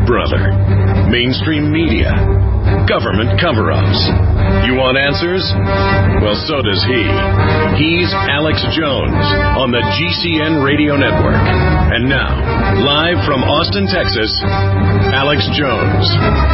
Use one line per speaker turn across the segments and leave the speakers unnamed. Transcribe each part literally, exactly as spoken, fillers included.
brother. Mainstream media. Government cover-ups. You want answers? Well, so does he. He's Alex Jones on the G C N Radio Network. And now, live from Austin, Texas, Alex Jones.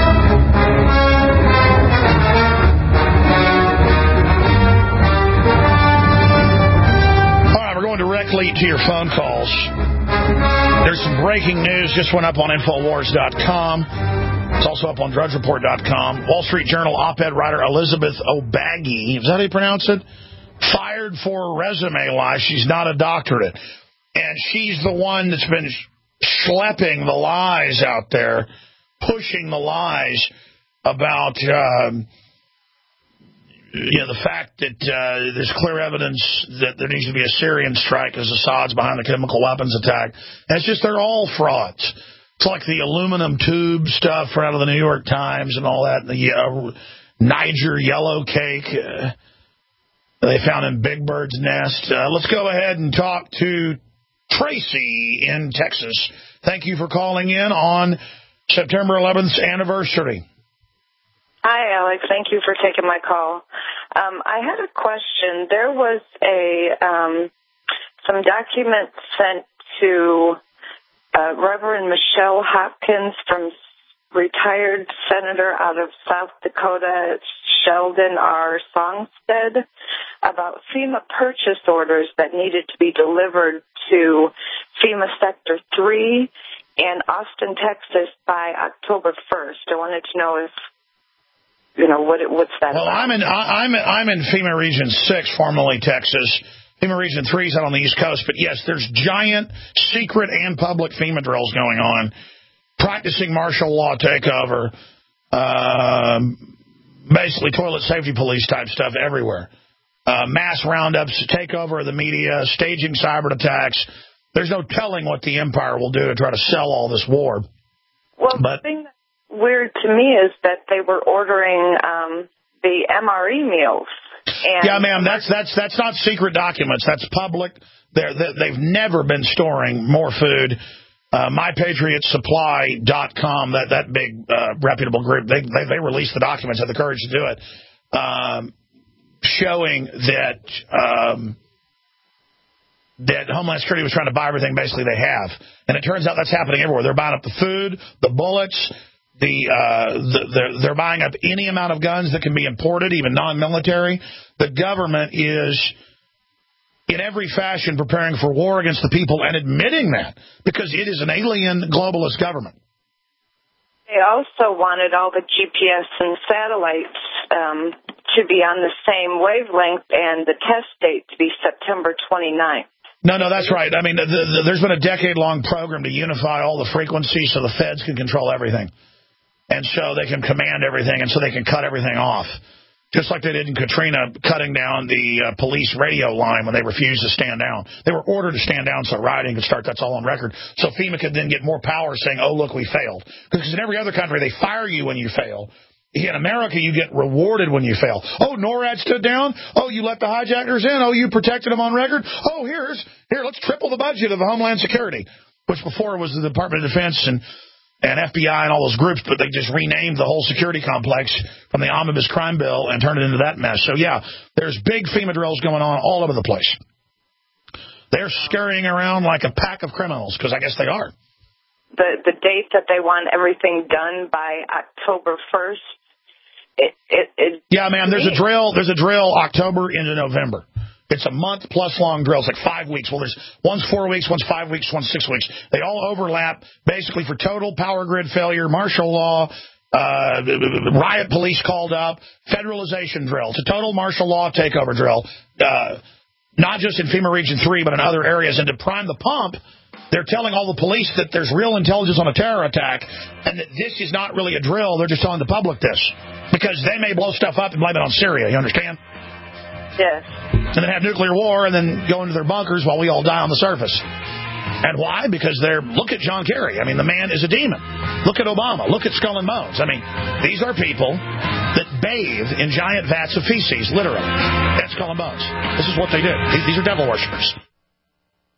All right, we're going directly to your phone calls. There's some breaking news just went up on Infowars dot com. It's also up on Drudge Report dot com. Wall Street Journal op-ed writer Elizabeth O'Baggy, is that how you pronounce it? Fired for resume lies. She's not a doctorate. And she's the one that's been schlepping the lies out there, pushing the lies about um, you know, the fact that uh, there's clear evidence that there needs to be a Syrian strike because Assad's behind the chemical weapons attack. And it's just they're all frauds. It's like the aluminum tube stuff out of the New York Times and all that, the uh, Niger yellow cake uh, they found in Big Bird's nest. Uh, let's go ahead and talk to Tracy in Texas. Thank you for calling in on September eleventh's anniversary.
Hi, Alex. Thank you for taking my call. Um, I had a question. There was a um, some documents sent to Uh, Reverend Michelle Hopkins, from retired senator out of South Dakota, Sheldon R. Songstead, about FEMA purchase orders that needed to be delivered to FEMA Sector three in Austin, Texas by October first. I wanted to know if, you know, what it, what's that
well,
about?
I'm in, I'm, I'm in FEMA Region six, formerly Texas. FEMA Region three is out on the East Coast, but yes, there's giant secret and public FEMA drills going on, practicing martial law takeover, um, basically toilet safety police type stuff everywhere, uh, mass roundups, takeover of the media, staging cyber attacks. There's no telling what the empire will do to try to sell all this war.
Well,
but,
the thing that's weird to me is that they were ordering um, the M R E meals. And
yeah, ma'am, that's that's that's not secret documents. That's public. They're, they've never been storing more food. Uh, My Patriot Supply dot com, that, that big uh, reputable group, they, they they released the documents, had the courage to do it, um, showing that um, that Homeland Security was trying to buy everything basically they have. And it turns out that's happening everywhere. They're buying up the food, the bullets, The, uh, the, they're, they're buying up any amount of guns that can be imported, even non-military. The government is, in every fashion, preparing for war against the people and admitting that, because it is an alien globalist government.
They also wanted all the G P S and satellites um, to be on the same wavelength and the test date to be September twenty-ninth.
No, no, that's right. I mean, the, the, there's been a decade-long program to unify all the frequencies so the feds can control everything. And so they can command everything, and so they can cut everything off. Just like they did in Katrina, cutting down the uh, police radio line when they refused to stand down. They were ordered to stand down so rioting could start. That's all on record. So FEMA could then get more power saying, oh, look, we failed. Because in every other country, they fire you when you fail. In America, you get rewarded when you fail. Oh, NORAD stood down. Oh, you let the hijackers in. Oh, you protected them on record. Oh, here's here, let's triple the budget of Homeland Security, which before was the Department of Defense and and F B I and all those groups, but they just renamed the whole security complex from the omnibus crime bill and turned it into that mess. So, yeah, there's big FEMA drills going on all over the place. They're scurrying around like a pack of criminals, because I guess they are.
The the date that they want everything done by October first, it, it, it
yeah, man, there's a drill, there's a drill October into November. It's a month-plus-long drill. It's like five weeks. Well, there's one's four weeks, one's five weeks, one's six weeks. They all overlap, basically, for total power grid failure, martial law, uh, riot police called up, federalization drill. It's a total martial law takeover drill, uh, not just in FEMA Region three, but in other areas. And to prime the pump, they're telling all the police that there's real intelligence on a terror attack and that this is not really a drill. They're just telling the public this because they may blow stuff up and blame it on Syria. You understand?
Yes.
And then have nuclear war and then go into their bunkers while we all die on the surface. And why? Because they're, look at John Kerry. I mean, the man is a demon. Look at Obama. Look at Skull and Bones. I mean, these are people that bathe in giant vats of feces, literally. That's Skull and Bones. This is what they do. These are devil worshippers.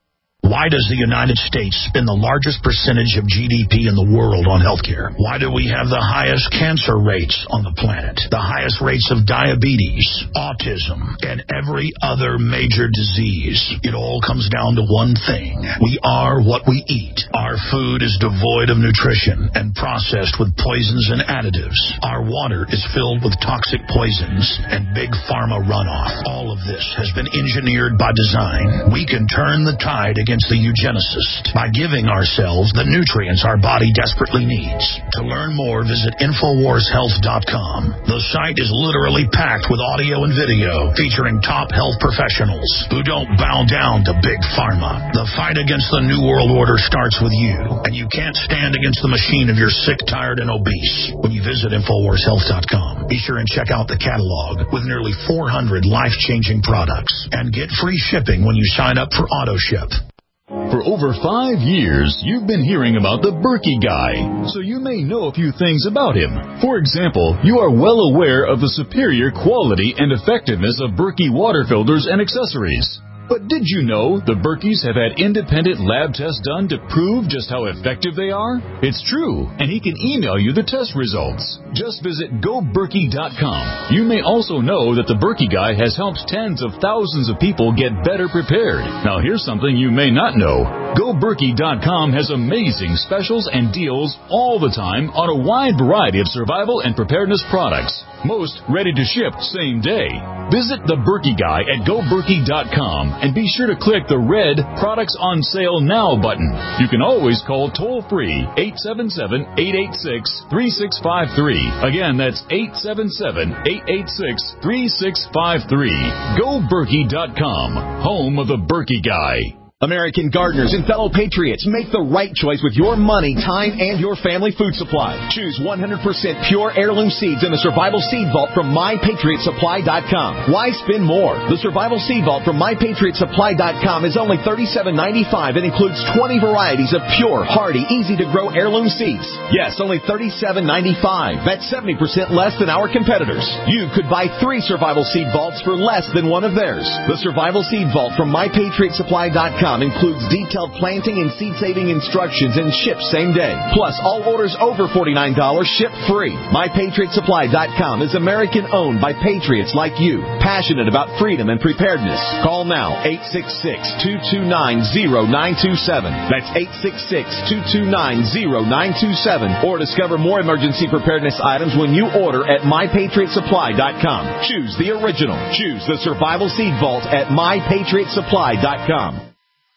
Why does the United States spend the largest percentage of G D P in the world on healthcare? Why do we have the highest cancer rates on the planet, the highest rates of diabetes, autism, and every other major disease? It all comes down to one thing. We are what we eat. Our food is devoid of nutrition and processed with poisons and additives. Our water is filled with toxic poisons and big pharma runoff. All of this has been engineered by design. We can turn the tide against the eugenicist by giving ourselves the nutrients our body desperately needs. To learn more, visit Infowars Health dot com. The site is literally packed with audio and video featuring top health professionals who don't bow down to big pharma. The fight against the New World Order starts with you, and you can't stand against the machine if you're sick, tired, and obese. When you visit Infowars Health dot com, be sure and check out the catalog with nearly four hundred life-changing products, and get free shipping when you sign up for AutoShip.
For over five years, you've been hearing about the Berkey Guy, so you may know a few things about him. For example, you are well aware of the superior quality and effectiveness of Berkey water filters and accessories. But did you know the Berkeys have had independent lab tests done to prove just how effective they are? It's true, and he can email you the test results. Just visit go berkey dot com. You may also know that the Berkey Guy has helped tens of thousands of people get better prepared. Now here's something you may not know. go berkey dot com has amazing specials and deals all the time on a wide variety of survival and preparedness products. Most ready to ship same day. Visit the Berkey Guy at go berkey dot com and be sure to click the red Products on Sale Now button. You can always call toll-free eight seven seven, eight eight six, three six five three. Again, that's eight seven seven, eight eight six, three six five three. go berkey dot com, home of the Berkey Guy.
American gardeners and fellow patriots, make the right choice with your money, time, and your family food supply. Choose one hundred percent pure heirloom seeds in the Survival Seed Vault from my patriot supply dot com. Why spend more? The Survival Seed Vault from my patriot supply dot com is only thirty-seven ninety-five and includes twenty varieties of pure, hardy, easy-to-grow heirloom seeds. Yes, only thirty-seven ninety-five. That's seventy percent less than our competitors. You could buy three Survival Seed Vaults for less than one of theirs. The Survival Seed Vault from my patriot supply dot com includes detailed planting and seed-saving instructions and ships same day. Plus, all orders over forty-nine dollars ship free. my patriot supply dot com is American-owned by patriots like you, passionate about freedom and preparedness. Call now, eight six six, two two nine, zero nine two seven. That's eight six six, two two nine, zero nine two seven. Or discover more emergency preparedness items when you order at my patriot supply dot com. Choose the original. Choose the Survival Seed Vault at my patriot supply dot com.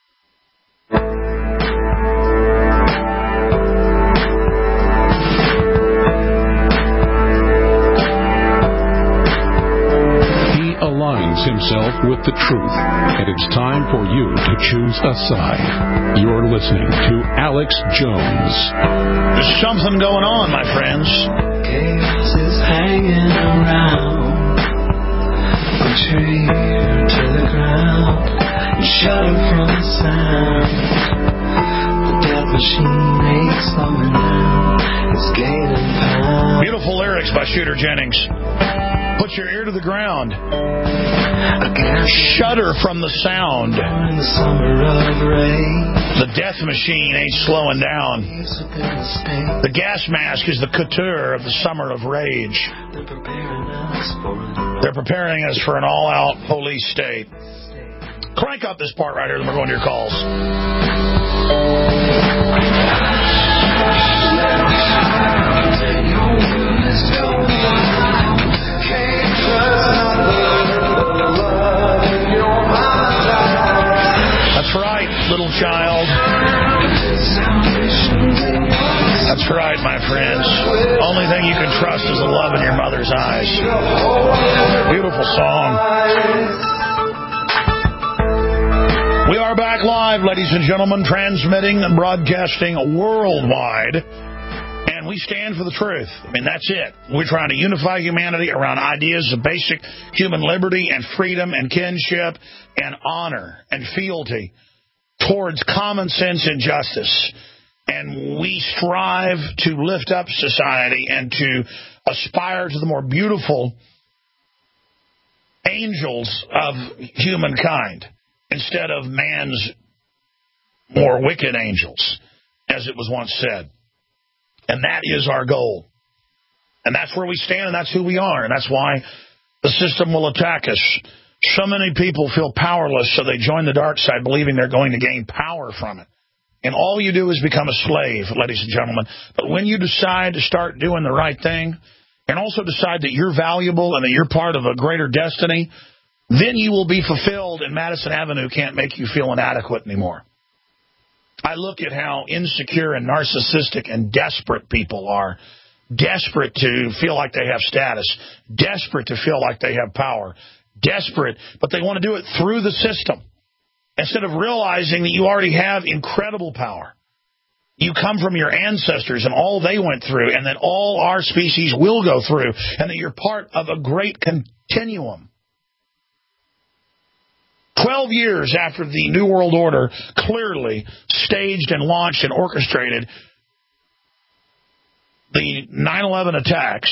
Himself with the truth, and it's time for you to choose a side. You're listening to Alex Jones.
There's something going on, my friends.
Chaos is hanging around. We tree to the ground and shudder from the sound. The death machine ain't slowing down. It's gaining power.
Beautiful lyrics by Shooter Jennings. Put your ear to the ground. Shudder from the sound.
The summer of rain.
The death machine ain't slowing down. The gas mask is the couture of the summer of rage. They're preparing us for an all-out police state. Crank up this part right here, then we're going to your calls. That's right, little child. That's right, my friends. Only thing you can trust is the love in your mother's eyes. Beautiful song. We are back live, ladies and gentlemen, transmitting and broadcasting worldwide. And we stand for the truth. I mean, that's it. We're trying to unify humanity around ideas of basic human liberty and freedom and kinship and honor and fealty towards common sense and justice. And we strive to lift up society and to aspire to the more beautiful angels of humankind instead of man's more wicked angels, as it was once said. And that is our goal. And that's where we stand, and that's who we are. And that's why the system will attack us. So many people feel powerless, so they join the dark side, believing they're going to gain power from it. And all you do is become a slave, ladies and gentlemen. But when you decide to start doing the right thing, and also decide that you're valuable and that you're part of a greater destiny, then you will be fulfilled, and Madison Avenue can't make you feel inadequate anymore. I look at how insecure and narcissistic and desperate people are. Desperate to feel like they have status. Desperate to feel like they have power. Desperate, but they want to do it through the system. Instead of realizing that you already have incredible power. You come from your ancestors and all they went through, and that all our species will go through, and that you're part of a great continuum. Twelve years after the New World Order clearly staged and launched and orchestrated the nine eleven attacks,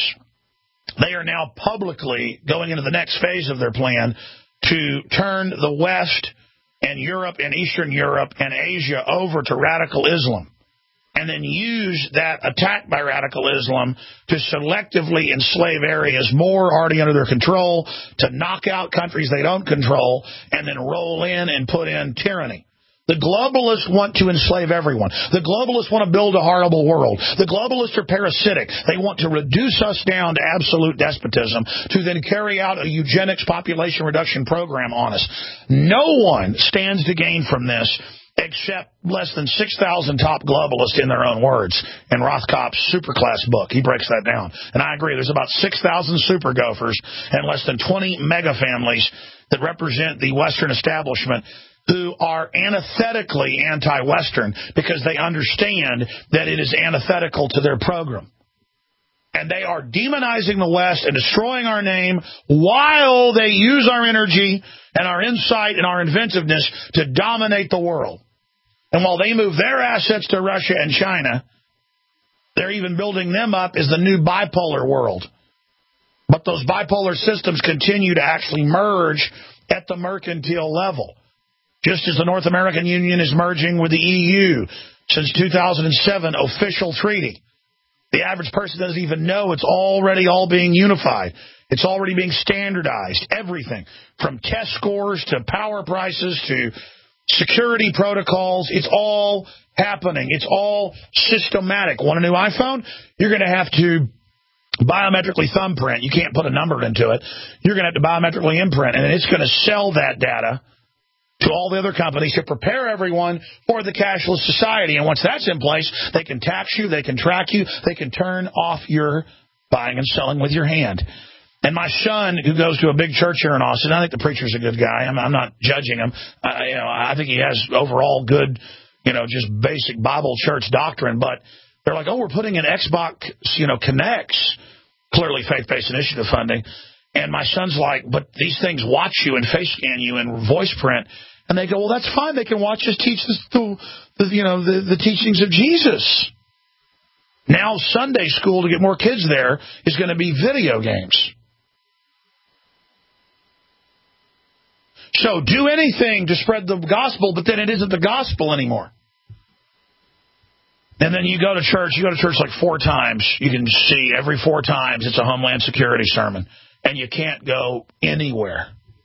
they are now publicly going into the next phase of their plan to turn the West and Europe and Eastern Europe and Asia over to radical Islam, and then use that attack by radical Islam to selectively enslave areas more already under their control, to knock out countries they don't control, and then roll in and put in tyranny. The globalists want to enslave everyone. The globalists want to build a horrible world. The globalists are parasitic. They want to reduce us down to absolute despotism to then carry out a eugenics population reduction program on us. No one stands to gain from this except less than six thousand top globalists in their own words in Rothkopf's Superclass book. He breaks that down. And I agree. There's about six thousand super gophers and less than twenty mega families that represent the Western establishment who are antithetically anti-Western because they understand that it is antithetical to their program. And they are demonizing the West and destroying our name while they use our energy and our insight and our inventiveness to dominate the world. And while they move their assets to Russia and China, they're even building them up as the new bipolar world. But those bipolar systems continue to actually merge at the mercantile level. Just as the North American Union is merging with the E U since two thousand seven official treaty. The average person doesn't even know it's already all being unified. It's already being standardized. Everything from test scores to power prices to security protocols. It's all happening. It's all systematic. Want a new iPhone? You're going to have to biometrically thumbprint. You can't put a number into it. You're going to have to biometrically imprint, and it's going to sell that data to all the other companies to prepare everyone for the cashless society. And once that's in place, they can tax you, they can track you, they can turn off your buying and selling with your hand. And my son, who goes to a big church here in Austin, I think the preacher's a good guy. I'm, I'm not judging him. I, you know, I think he has overall good, you know, just basic Bible church doctrine. But they're like, oh, we're putting in Xbox, you know, Connects, clearly faith-based initiative funding. And my son's like, but these things watch you and face scan you and voice print. And they go, well, that's fine. They can watch us teach the, the you know, the, the teachings of Jesus. Now Sunday school to get more kids there is going to be video games. So do anything to spread the gospel, but then it isn't the gospel anymore. And then you go to church, you go to church like four times. You can see every four times it's a Homeland Security sermon. And you can't go anywhere.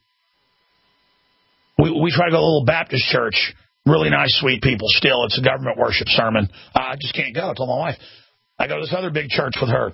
We, we try to go to a little Baptist church. Really nice, sweet people. Still, it's a government worship sermon. Uh, I just can't go. I told my wife. I go to this other big church with her.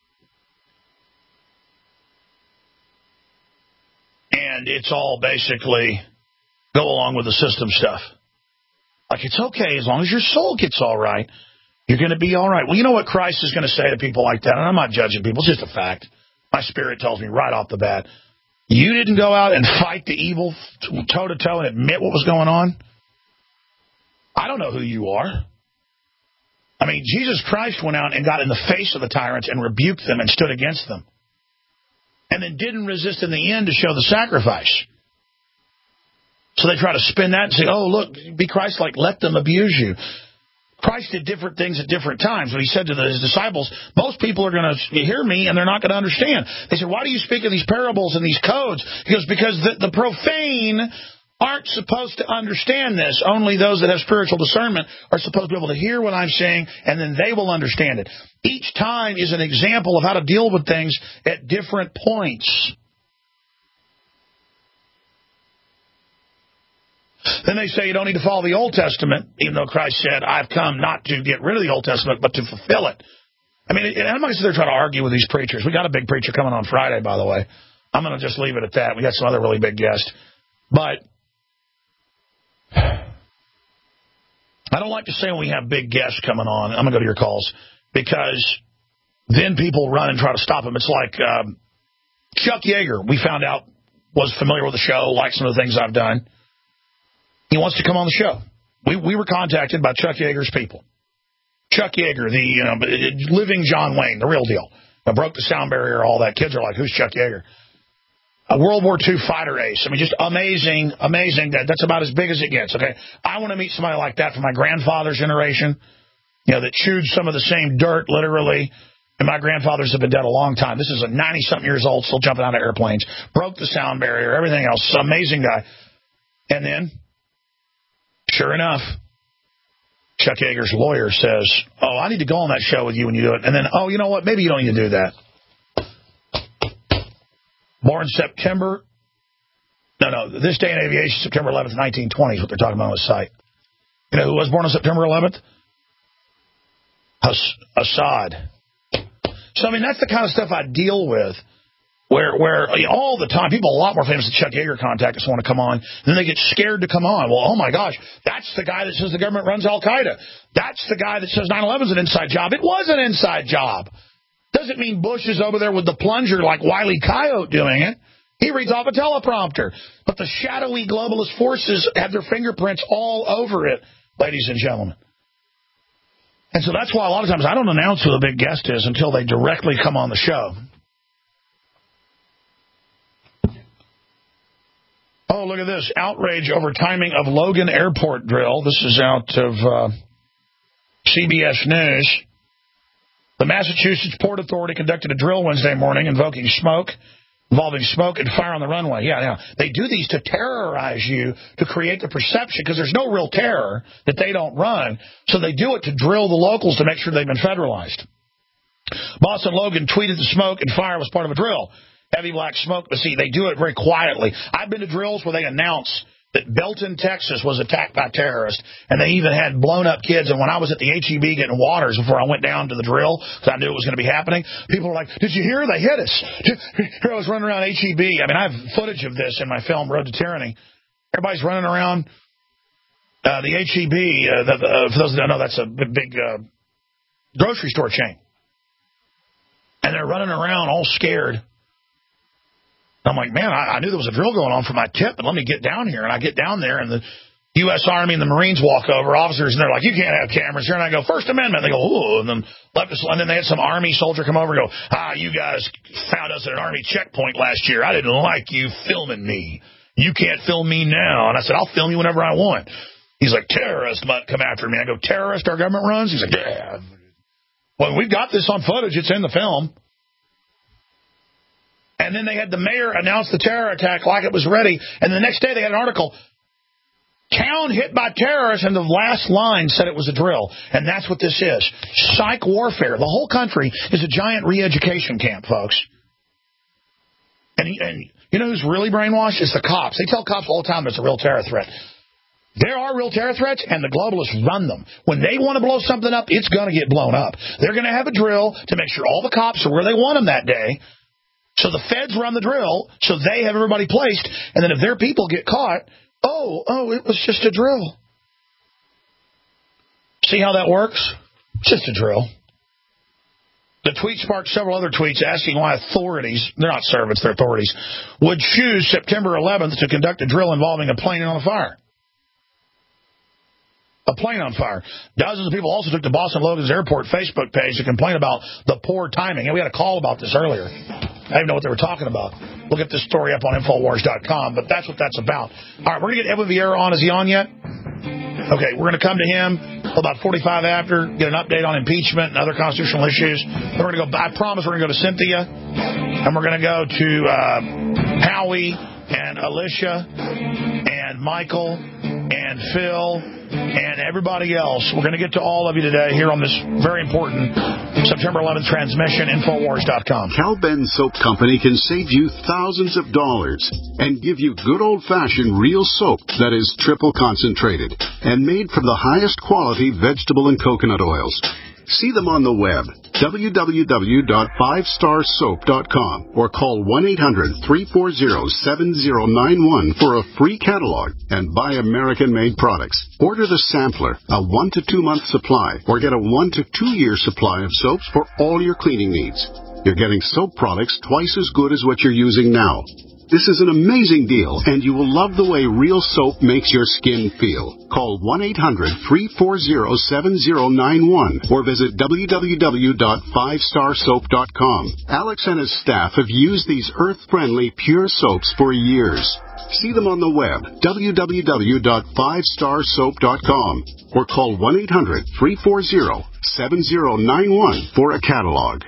And it's all basically go along with the system stuff. Like, it's okay as long as your soul gets all right. You're going to be all right. Well, you know what Christ is going to say to people like that? And I'm not judging people. It's just a fact. My spirit tells me right off the bat, you didn't go out and fight the evil toe-to-toe and admit what was going on? I don't know who you are. I mean, Jesus Christ went out and got in the face of the tyrants and rebuked them and stood against them. And then didn't resist in the end to show the sacrifice. So they try to spin that and say, oh, look, be Christ-like, let them abuse you. Christ did different things at different times. When he said to his disciples, most people are going to hear me and they're not going to understand. They said, why do you speak in these parables and these codes? He goes, because the, the profane aren't supposed to understand this. Only those that have spiritual discernment are supposed to be able to hear what I'm saying, and then they will understand it. Each time is an example of how to deal with things at different points. Then they say you don't need to follow the Old Testament, even though Christ said, I've come not to get rid of the Old Testament, but to fulfill it. I mean, I'm not going to sit there trying to argue with these preachers. We got a big preacher coming on Friday, by the way. I'm going to just leave it at that. We got some other really big guests. But I don't like to say when we have big guests coming on, I'm going to go to your calls, because then people run and try to stop them. It's like um, Chuck Yeager, we found out, was familiar with the show, liked some of the things I've done. He wants to come on the show. We we were contacted by Chuck Yeager's people. Chuck Yeager, the you know, living John Wayne, the real deal. I broke the sound barrier, all that. Kids are like, who's Chuck Yeager? A World War Two fighter ace. I mean, just amazing, amazing. That That's about as big as it gets, okay? I want to meet somebody like that from my grandfather's generation, you know, that chewed some of the same dirt, literally. And my grandfathers have been dead a long time. This is a ninety-something years old, still jumping out of airplanes. Broke the sound barrier, everything else. Amazing guy. And then, sure enough, Chuck Yeager's lawyer says, oh, I need to go on that show with you when you do it. And then, oh, you know what? Maybe you don't need to do that. Born September, no, no, this day in aviation, September eleventh, nineteen twenty is what they're talking about on the site. You know who was born on September eleventh? Has- Assad. So, I mean, that's the kind of stuff I deal with, where where you know, all the time, people a lot more famous than Chuck Yeager contact us, want to come on, and then they get scared to come on. Well, oh, my gosh, that's the guy that says the government runs Al-Qaeda. That's the guy that says nine eleven is an inside job. It was an inside job. Doesn't mean Bush is over there with the plunger like Wile E. Coyote doing it. He reads off a teleprompter. But the shadowy globalist forces have their fingerprints all over it, ladies and gentlemen. And so that's why a lot of times I don't announce who the big guest is until they directly come on the show. Oh, look at this. Outrage over timing of Logan Airport drill. This is out of uh, C B S News. The Massachusetts Port Authority conducted a drill Wednesday morning invoking smoke, involving smoke and fire on the runway. Yeah, yeah. They do these to terrorize you, to create the perception, because there's no real terror that they don't run. So they do it to drill the locals to make sure they've been federalized. Boston Logan tweeted the smoke and fire was part of a drill. Heavy black smoke, but see, they do it very quietly. I've been to drills where they announce that Belton, Texas was attacked by terrorists, and they even had blown-up kids. And when I was at the H E B getting waters before I went down to the drill, because I knew it was going to be happening, people were like, did you hear? They hit us. Here I was running around H E B. I mean, I have footage of this in my film, Road to Tyranny. Everybody's running around uh, the H E B. Uh, the, uh, for those that don't know, that's a big uh, grocery store chain. And they're running around all scared. I'm like, man, I, I knew there was a drill going on for my tip, but let me get down here. And I get down there, and the U S Army and the Marines walk over, officers, and they're like, you can't have cameras here. And I go, First Amendment. They go, ooh. And then left us, and then they had some Army soldier come over and go, ah, you guys found us at an Army checkpoint last year. I didn't like you filming me. You can't film me now. And I said, I'll film you whenever I want. He's like, terrorists might come after me. I go, terrorist our government runs? He's like, yeah. Well, we've got this on footage. It's in the film. And then they had the mayor announce the terror attack like it was ready. And the next day they had an article, town hit by terrorists, and the last line said it was a drill. And that's what this is. Psych warfare. The whole country is a giant re-education camp, folks. And, and you know who's really brainwashed? It's the cops. They tell cops all the time it's a real terror threat. There are real terror threats, and the globalists run them. When they want to blow something up, it's going to get blown up. They're going to have a drill to make sure all the cops are where they want them that day. So the feds run the drill, so they have everybody placed, and then if their people get caught, oh, oh, it was just a drill. See how that works? Just a drill. The tweet sparked several other tweets asking why authorities, they're not servants, they're authorities, would choose September eleventh to conduct a drill involving a plane on fire. A plane on fire. Dozens of people also took to Boston Logan's Airport Facebook page to complain about the poor timing. And we had a call about this earlier. I didn't know what they were talking about. We'll get this story up on Infowars dot com, but that's what that's about. All right, we're going to get Edwin Vieira on. Is he on yet? Okay, we're going to come to him about forty-five after, get an update on impeachment and other constitutional issues. Then we're going to go, I promise we're going to go to Cynthia, and we're going to go to uh, Howie and Alicia and and Michael and Phil and everybody else. We're going to get to all of you today here on this very important September eleventh transmission, Infowars dot com.
Cal-Ben Soap Company can save you thousands of dollars and give you good old-fashioned real soap that is triple concentrated and made from the highest quality vegetable and coconut oils. See them on the web, w w w dot five star soap dot com, or call one eight hundred, three four zero, seven zero nine one for a free catalog and buy American-made products. Order the sampler, a one to two month supply, or get a one to two year supply of soaps for all your cleaning needs. You're getting soap products twice as good as what you're using now. This is an amazing deal, and you will love the way real soap makes your skin feel. Call one eight hundred, three four zero, seven zero nine one or visit w w w dot five star soap dot com. Alex and his staff have used these earth-friendly, pure soaps for years. See them on the web, w w w dot five star soap dot com, or call one eight hundred, three four zero, seven zero nine one for a catalog.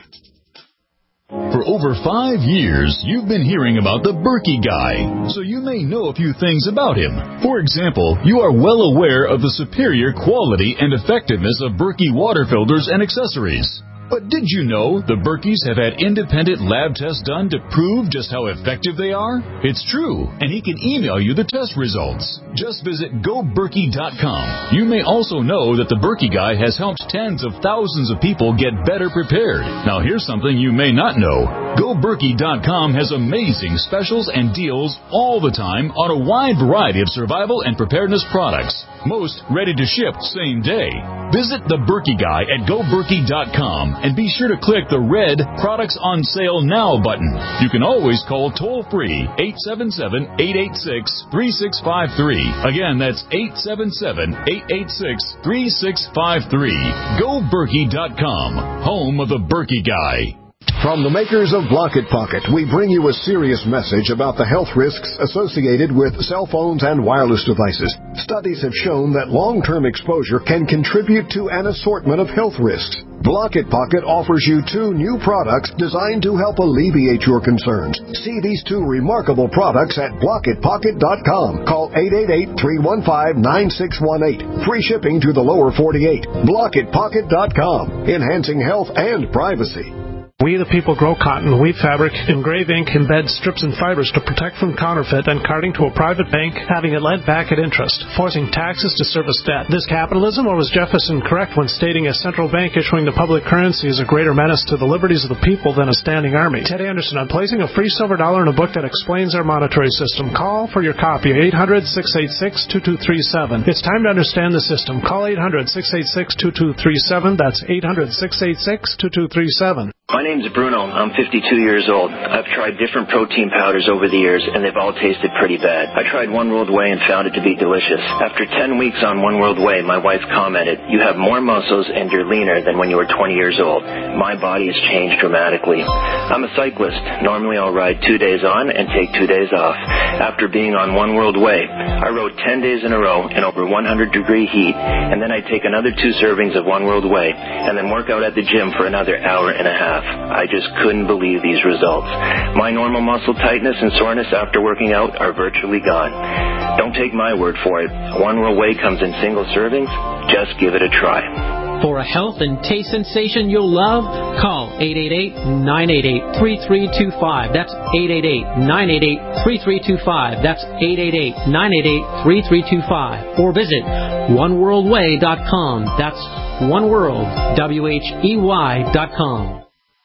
For over five years, you've been hearing about the Berkey Guy, so you may know a few things about him. For example, you are well aware of the superior quality and effectiveness of Berkey water filters and accessories. But did you know the Berkeys have had independent lab tests done to prove just how effective they are? It's true, and he can email you the test results. Just visit go berkey dot com. You may also know that the Berkey Guy has helped tens of thousands of people get better prepared. Now here's something you may not know. go berkey dot com has amazing specials and deals all the time on a wide variety of survival and preparedness products. Most ready to ship same day. Visit the Berkey Guy at go berkey dot com and be sure to click the red Products on Sale Now button. You can always call toll-free eight seven seven, eight eight six, three six five three. Again, that's eight seven seven, eight eight six, three six five three. go berkey dot com, home of the Berkey Guy.
From the makers of Blocket Pocket, we bring you a serious message about the health risks associated with cell phones and wireless devices. Studies have shown that long-term exposure can contribute to an assortment of health risks. Blocket Pocket offers you two new products designed to help alleviate your concerns. See these two remarkable products at blocket pocket dot com. Call eight eight eight, three one five, nine six one eight. Free shipping to the lower forty-eight. blocket pocket dot com. Enhancing health and privacy.
We the people grow cotton, weave fabric, engrave ink, embed strips and fibers to protect from counterfeit and carting to a private bank, having it lent back at interest, forcing taxes to service debt. This capitalism, or was Jefferson correct when stating a central bank issuing the public currency is a greater menace to the liberties of the people than a standing army? Ted Anderson, I'm placing a free silver dollar in a book that explains our monetary system. Call for your copy, eight hundred, six eight six, two two three seven. It's time to understand the system. Call eight hundred, six eight six, two two three seven. That's eight hundred, six eight six, two two three seven.
My name's Bruno. I'm fifty-two years old. I've tried different protein powders over the years, and they've all tasted pretty bad. I tried One World Whey and found it to be delicious. After ten weeks on One World Whey, my wife commented, "You have more muscles and you're leaner than when you were twenty years old." My body has changed dramatically. I'm a cyclist. Normally I'll ride two days on and take two days off. After being on One World Whey, I rode ten days in a row in over one hundred degree heat, and then I'd take another two servings of One World Whey, and then work out at the gym for another hour and a half. I just couldn't believe these results. My normal muscle tightness and soreness after working out are virtually gone. Don't take my word for it. One World Whey comes in single servings. Just give it a try.
For a health and taste sensation you'll love, call eight eight eight, nine eight eight, three three two five. That's eight eight eight, nine eight eight, three three two five. That's eight eight eight, nine eight eight, three three two five. Or visit one world way dot com. That's oneworld, W H E Y dot com.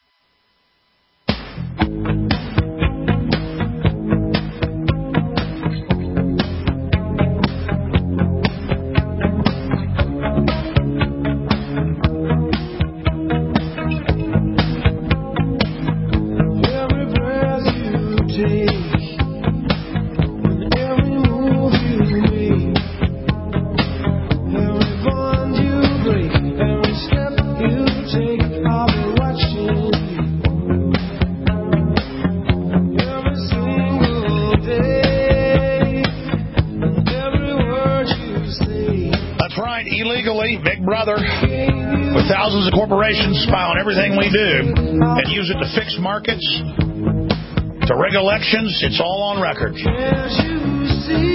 Spy on everything we do and use it to fix markets, to rig elections. It's all on record. And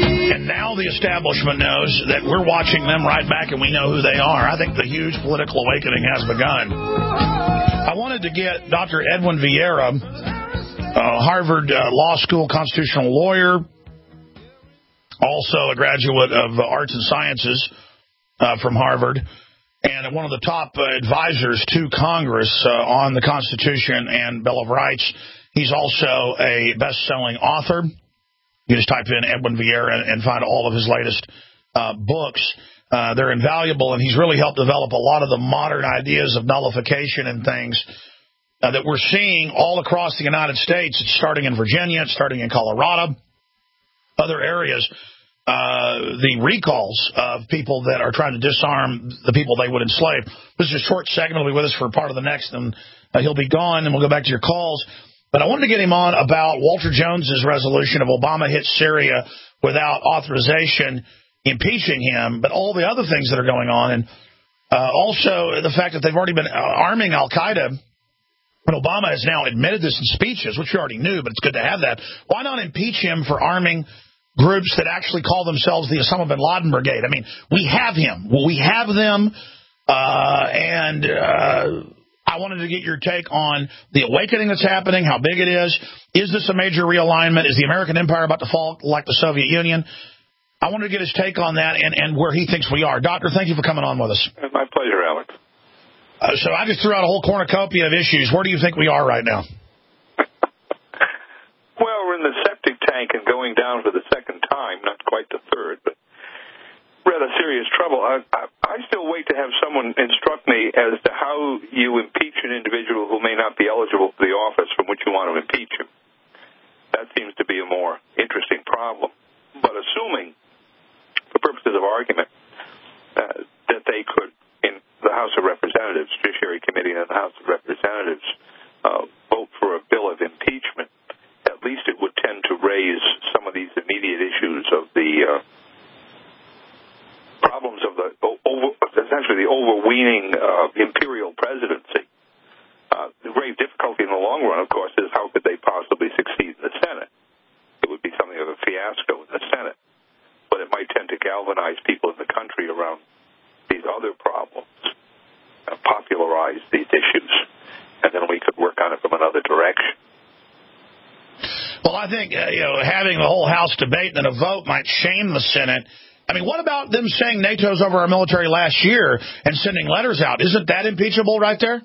And now the establishment knows that we're watching them right back and we know who they are. I think the huge political awakening has begun. I wanted to get Doctor Edwin Vieira, uh, Harvard uh, Law School constitutional lawyer, also a graduate of uh, arts and sciences uh, from Harvard, and one of the top uh, advisors to Congress uh, on the Constitution and Bill of Rights. He's also a best-selling author. You just type in Edwin Vieira and, and find all of his latest uh, books. Uh, they're invaluable, and he's really helped develop a lot of the modern ideas of nullification and things uh, that we're seeing all across the United States. It's starting in Virginia. It's starting in Colorado, other areas. Uh, the recalls of people that are trying to disarm the people they would enslave. This is a short segment. He'll be with us for part of the next, and uh, he'll be gone, and we'll go back to your calls. But I wanted to get him on about Walter Jones's resolution of Obama hit Syria without authorization, impeaching him, but all the other things that are going on, and uh, also the fact that they've already been arming Al-Qaeda, and Obama has now admitted this in speeches, which you already knew, but it's good to have that. Why not impeach him for arming groups that actually call themselves the Osama bin Laden Brigade? I mean, we have him. Well, we have them, uh, and uh, I wanted to get your take on the awakening that's happening, how big it is. Is this a major realignment? Is the American empire about to fall like the Soviet Union? I wanted to get his take on that and, and where he thinks we are. Doctor, thank you for coming on with us.
My pleasure, Alex.
Uh, so I just threw out a whole cornucopia of issues. Where do you think we are right now?
Well, we're in the septic tank and going down for the second time, not quite the third, but rather serious trouble. I, I, I still wait to have someone instruct me as to how you impeach an individual who may not be eligible for the office from which you want to impeach him. That seems to be a more interesting problem. But assuming, for purposes of argument, uh, that they could, in the House of Representatives, Judiciary Committee and the House of Representatives, uh, vote for a bill of impeachment, at least it would tend to raise some of these immediate issues of the uh, problems of the over, essentially the overweening uh, imperial presidency. Uh, the grave difficulty in the long run, of course, is how could they possibly succeed in the Senate? It would be something of a fiasco in the Senate, but it might tend to galvanize people in the country around these other problems, uh, popularize these issues, and then we could work on it from another direction.
Well, I think uh, you know, having the whole House debate and then a vote might shame the Senate. I mean, what about them saying NATO's over our military last year and sending letters out? Isn't that impeachable right there?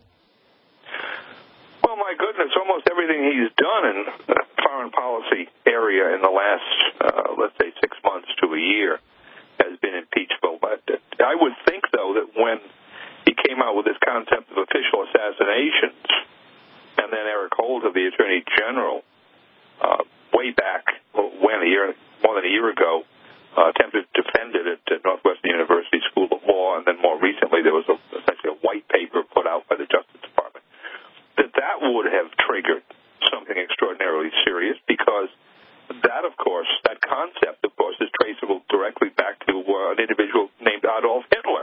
Well, my goodness, almost everything he's done in the foreign policy area in the last, uh, let's say, six months to a year has been impeachable. But I would think, though, that when he came out with this concept of official assassinations, and then Eric Holder, the Attorney General, Uh, way back when, a year, more than a year ago, uh, attempted to defend it at Northwestern University School of Law, and then more recently there was a, essentially a white paper put out by the Justice Department, that that would have triggered something extraordinarily serious, because that, of course, that concept, of course, is traceable directly back to uh, an individual named Adolf Hitler.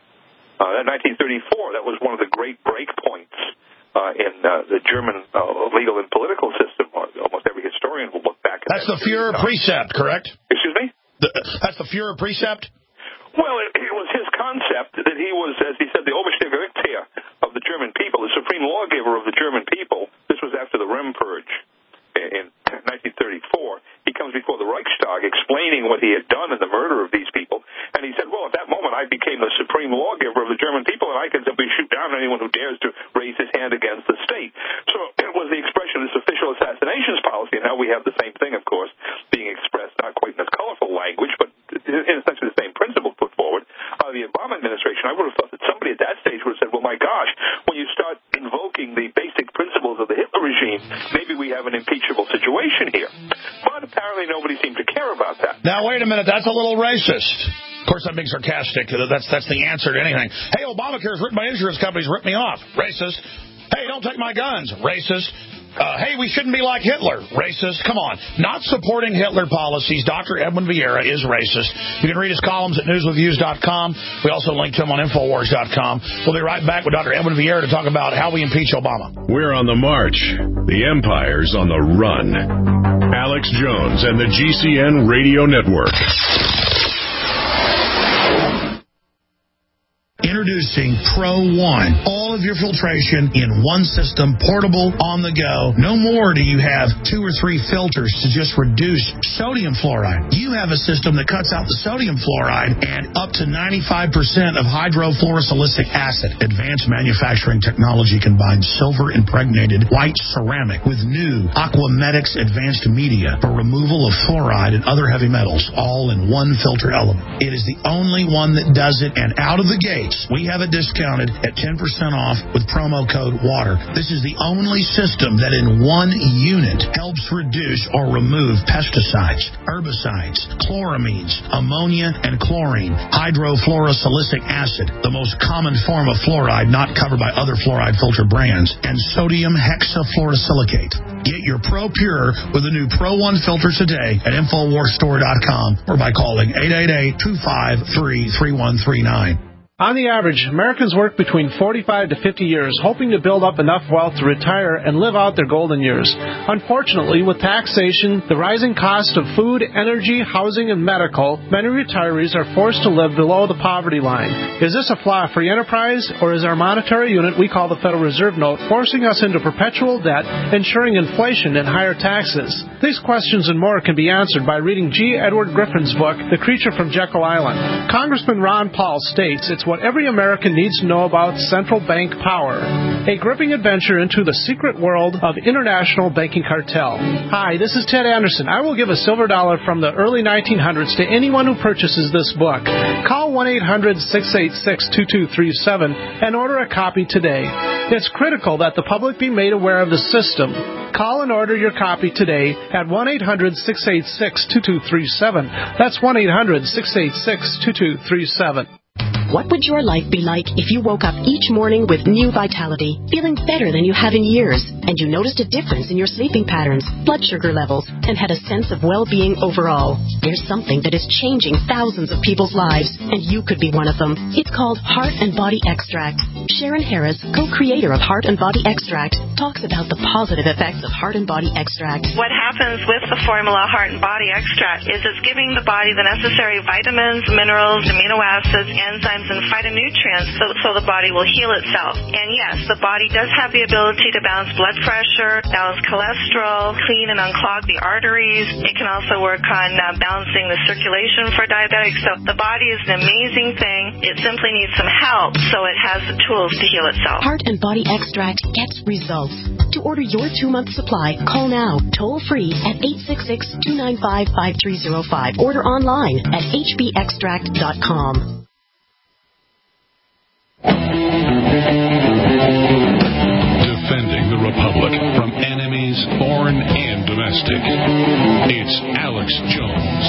Uh, in nineteen thirty-four, that was one of the great break points Uh, in uh, the German uh, legal and political system. Almost every historian will look back at
That's
that.
the Führer precept, correct?
Excuse me?
The, that's the Führer precept?
Well, it, it was his concept that he was, as he said, the Oberstiegerichter of the German people, the supreme lawgiver of the German people. This was after the Rem Purge in nineteen thirty-four. He comes before the Reichstag explaining what he had done in the murder of these people, and he said, well, at that moment I became the supreme lawgiver of the German people, and I can simply shoot down anyone who dares to raise his hand against the state. So it was the expression of this official assassinations policy, and now we have the same thing, of course, being expressed not quite in as colorful language, but in essentially the same principle put forward by the Obama administration. I would have thought that somebody at that stage would have said, well, my gosh, when you start invoking the basic principles of the Hitler regime, maybe we have an impeachable situation here. But apparently nobody seemed to care about that.
Now, wait a minute. That's a little racist. Of course, I'm being sarcastic. That's that's the answer to anything. Hey, Obamacare has ripped my insurance companies, ripped me off. Racist. Hey, don't take my guns. Racist. Uh, hey, we shouldn't be like Hitler. Racist. Come on. Not supporting Hitler policies. Doctor Edwin Vieira is racist. You can read his columns at news with views dot com. We also link to him on infowars dot com. We'll be right back with Doctor Edwin Vieira to talk about how we impeach Obama.
We're on the march. The empire's on the run. Alex Jones and the G C N Radio Network.
Introducing Pro One. All of your filtration in one system, portable, on the go. No more do you have two or three filters to just reduce sodium fluoride. You have a system that cuts out the sodium fluoride and up to ninety-five percent of hydrofluorosilicic acid. Advanced manufacturing technology combines silver-impregnated white ceramic with new Aquamedics advanced media for removal of fluoride and other heavy metals, all in one filter element. It is the only one that does it, and out of the gates, we have it discounted at ten percent off with promo code WATER. This is the only system that in one unit helps reduce or remove pesticides, herbicides, chloramines, ammonia, and chlorine, hydrofluorosilicic acid, the most common form of fluoride not covered by other fluoride filter brands, and sodium hexafluorosilicate. Get your Pro Pure with the new Pro One filter today at Infowars Store dot com or by calling eight eight eight, two five three, three one three nine.
On the average, Americans work between forty-five to fifty years, hoping to build up enough wealth to retire and live out their golden years. Unfortunately, with taxation, the rising cost of food, energy, housing, and medical, many retirees are forced to live below the poverty line. Is this a flaw free enterprise, or is our monetary unit we call the Federal Reserve Note forcing us into perpetual debt, ensuring inflation and higher taxes? These questions and more can be answered by reading G. Edward Griffin's book, The Creature from Jekyll Island. Congressman Ron Paul states it's what every American needs to know about central bank power. A gripping adventure into the secret world of international banking cartel. Hi, this is Ted Anderson. I will give a silver dollar from the early nineteen hundreds to anyone who purchases this book. Call one eight hundred, six eight six, two two three seven and order a copy today. It's critical that the public be made aware of the system. Call and order your copy today at one eight hundred, six eight six, two two three seven. That's one eight hundred, six eight six, two two three seven.
What would your life be like if you woke up each morning with new vitality, feeling better than you have in years, and you noticed a difference in your sleeping patterns, blood sugar levels, and had a sense of well-being overall? There's something that is changing thousands of people's lives, and you could be one of them. It's called Heart and Body Extract. Sharon Harris, co-creator of Heart and Body Extract, talks about the positive effects of Heart and Body Extract.
What happens with the formula Heart and Body Extract is it's giving the body the necessary vitamins, minerals, amino acids, enzymes, and phytonutrients so, so the body will heal itself. And yes, the body does have the ability to balance blood pressure, balance cholesterol, clean and unclog the arteries. It can also work on uh, balancing the circulation for diabetics. So the body is an amazing thing. It simply needs some help so it has the tools to heal itself.
Heart and Body Extract gets results. To order your two-month supply, call now, toll-free at eight six six, two nine five, five three zero five. Order online at h b extract dot com.
Defending the Republic from enemies, foreign and domestic. It's Alex Jones.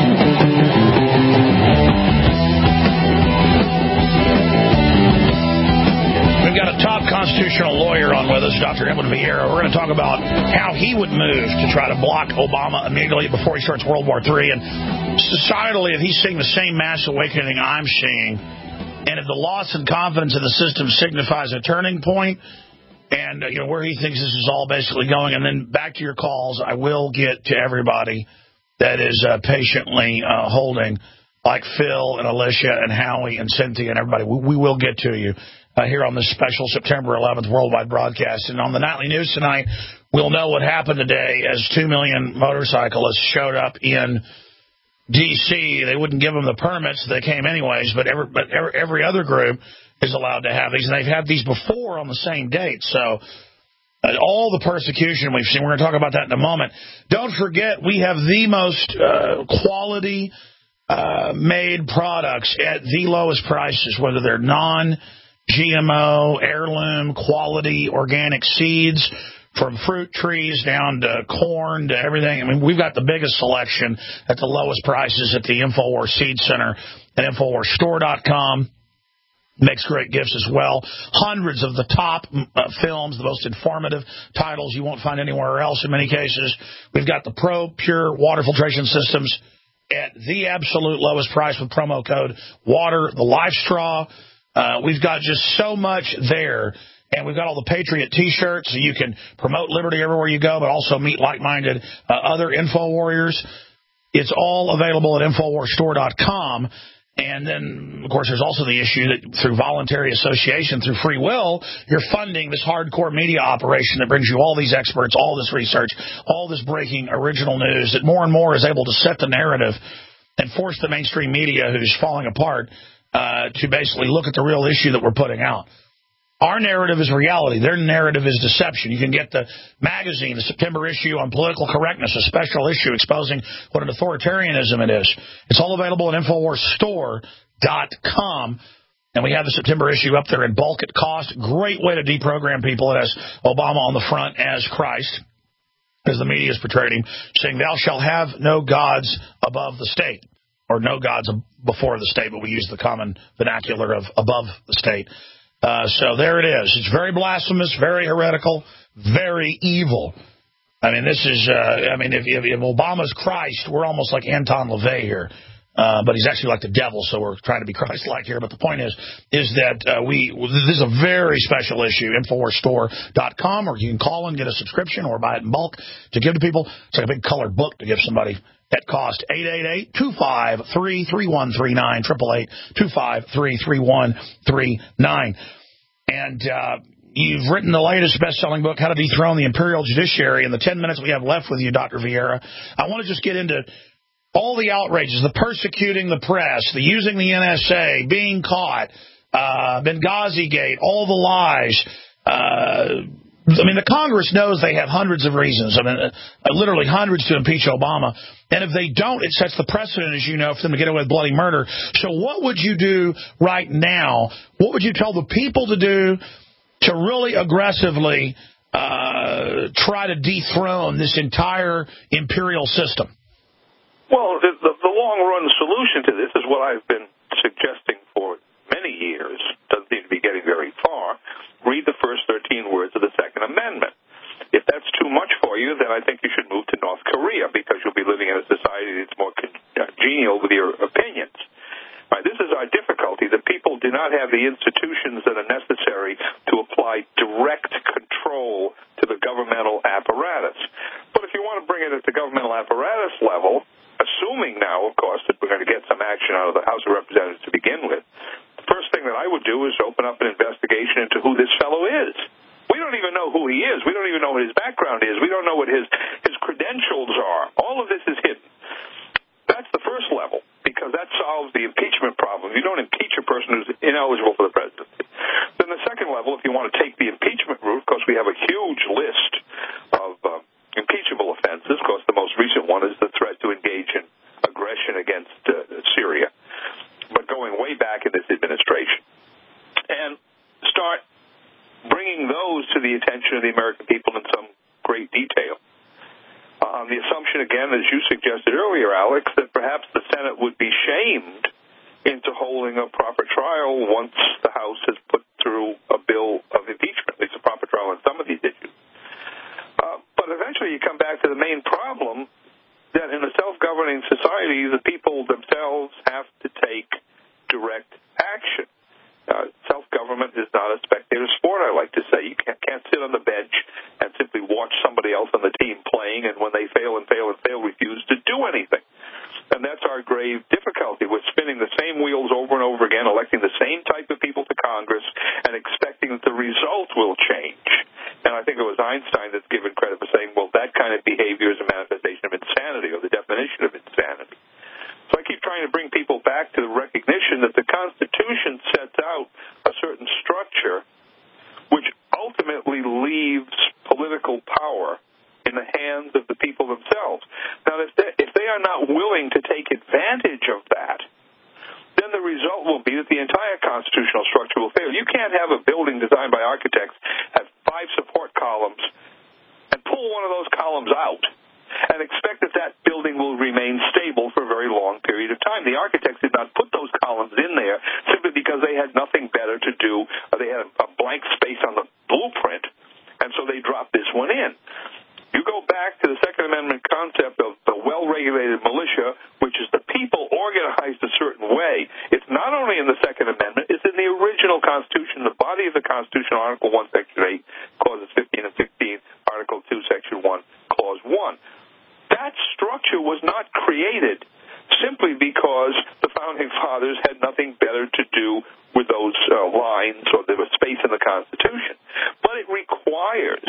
We've got a top constitutional lawyer on with us, Doctor Edwin Vieira. We're going to talk about how he would move to try to block Obama immediately before he starts World War Three. And societally, if he's seeing the same mass awakening I'm seeing, and if the loss in confidence in the system signifies a turning point, and you know where he thinks this is all basically going, and then back to your calls, I will get to everybody that is uh, patiently uh, holding, like Phil and Alicia and Howie and Cynthia and everybody. We, we will get to you uh, here on this special September eleventh worldwide broadcast. And on the nightly news tonight, we'll know what happened today as two million motorcyclists showed up in D C They wouldn't give them the permits. They came anyways, but every, but every, every other group is allowed to have these. And they've had these before on the same date. So uh, all the persecution we've seen, we're going to talk about that in a moment. Don't forget, we have the most uh, quality uh, made products at the lowest prices, whether they're non-G M O, heirloom, quality, organic seeds, from fruit trees down to corn to everything. I mean, we've got the biggest selection at the lowest prices at the InfoWars Seed Center at Infowars Store dot com. Makes great gifts as well. Hundreds of the top uh, films, the most informative titles you won't find anywhere else in many cases. We've got the Pro Pure water filtration systems at the absolute lowest price with promo code WATER, the Life Straw. Uh, we've got just so much there. And we've got all the Patriot T-shirts, so you can promote liberty everywhere you go, but also meet like-minded uh, other Info Warriors. It's all available at Infowars Store dot com. And then, of course, there's also the issue that through voluntary association, through free will, you're funding this hardcore media operation that brings you all these experts, all this research, all this breaking original news that more and more is able to set the narrative and force the mainstream media, who's falling apart, uh, to basically look at the real issue that we're putting out. Our narrative is reality. Their narrative is deception. You can get the magazine, the September issue on political correctness, a special issue exposing what an authoritarianism it is. It's all available at Infowars Store dot com. And we have the September issue up there in bulk at cost. Great way to deprogram people. It has Obama on the front as Christ, as the media has portrayed him, saying, thou shalt have no gods above the state, or no gods before the state, but we use the common vernacular of above the state. Uh, so there it is. It's very blasphemous, very heretical, very evil. I mean, this is, uh, I mean, if, if, if Obama's Christ, we're almost like Anton LaVey here. Uh, but he's actually like the devil, so we're trying to be Christ-like here. But the point is, is that uh, we this is a very special issue, Infowars Store dot com, or you can call and get a subscription or buy it in bulk to give to people. It's like a big colored book to give somebody at cost. eight eight eight, two five three, three one three nine, eight eight eight, two five three, three one three nine. And uh, you've written the latest best-selling book, How to Dethrone the Imperial Judiciary. In the ten minutes we have left with you, Doctor Vieira, I want to just get into all the outrages, the persecuting the press, the using the N S A, being caught, uh, Benghazi Gate, all the lies. Uh, I mean, the Congress knows they have hundreds of reasons, I mean, uh, literally hundreds to impeach Obama. And if they don't, it sets the precedent, as you know, for them to get away with bloody murder. So what would you do right now? What would you tell the people to do to really aggressively uh, try to dethrone this entire imperial system?
Well, the, the, the long-run solution to this is what I've been suggesting for many years. Doesn't seem to be getting very far. Read the first thirteen words of the Second Amendment. If that's too much for you, then I think you should move to North Korea, because you'll be living in a society that's more congenial with your opinions. Right, this is our difficulty. The people do not have the institutions that are necessary to apply direct control to the governmental apparatus. But if you want to bring it at the governmental apparatus level, assuming now, of course, that we're going to get some action out of the House of Representatives to begin with, the first thing that I would do is open up an investigation into who this fellow is. We don't even know who he is. We don't even know what his background is. We don't know what his, his credentials are. All of this is hidden. That's the first level, because that solves the impeachment problem. You don't impeach a person who's ineligible for the presidency. Then the second level, if you want to take the impeachment route, of course, we have a huge list of uh, impeachable offenses. Of course, the most recent one is the threat to engage in aggression against uh, Syria, but going way back in this administration. And start bringing those to the attention of the American people in some great detail. Uh, on the assumption, again, as you suggested earlier, Alex, that perhaps the Senate would be shamed into holding a proper trial once the House has put through a bill of impeachment, at least a proper trial on some of these issues. Uh, but eventually you come back to the main problem, that in a self-governing society, the people themselves have to take direct action. Uh, self-government is not a spectator sport, I like to say. You can't, can't sit on the bench and simply watch somebody else on the team playing, and when they fail and fail and fail, refuse to do anything. And that's our grave difficulty. We're spinning the same wheels over and over again, electing the same type of people to Congress, and expecting that the result will change. And I think it was Einstein that's given credit for saying, well, that kind of behavior is a manifestation of insanity, or the definition of insanity. So I keep trying to bring people back to the recognition that the Constitution sets out a certain structure which ultimately leaves political power in the hands of the people themselves. Now, if they, if they are not willing to take advantage of that, then the result will be that the entire constitutional structure will fail. You can't have a building designed by architects, have five support columns, and pull one of those columns out and expect that that building will remain stable for a very long period of time. The architects did not put those columns in there simply because they had nothing better to do, or they had a blank space on the blueprint, and so they dropped this one in. You go back to the Second Amendment concept of the well-regulated militia, which is the people organized a certain way. It's not only in the Second Amendment, it's in the original Constitution, the body of the Constitution, Article one, Section eight, Clauses fifteen and sixteen, Article two, Section one, Clause one. That structure was not created simply because the Founding Fathers had lines or the space in the Constitution. But it requires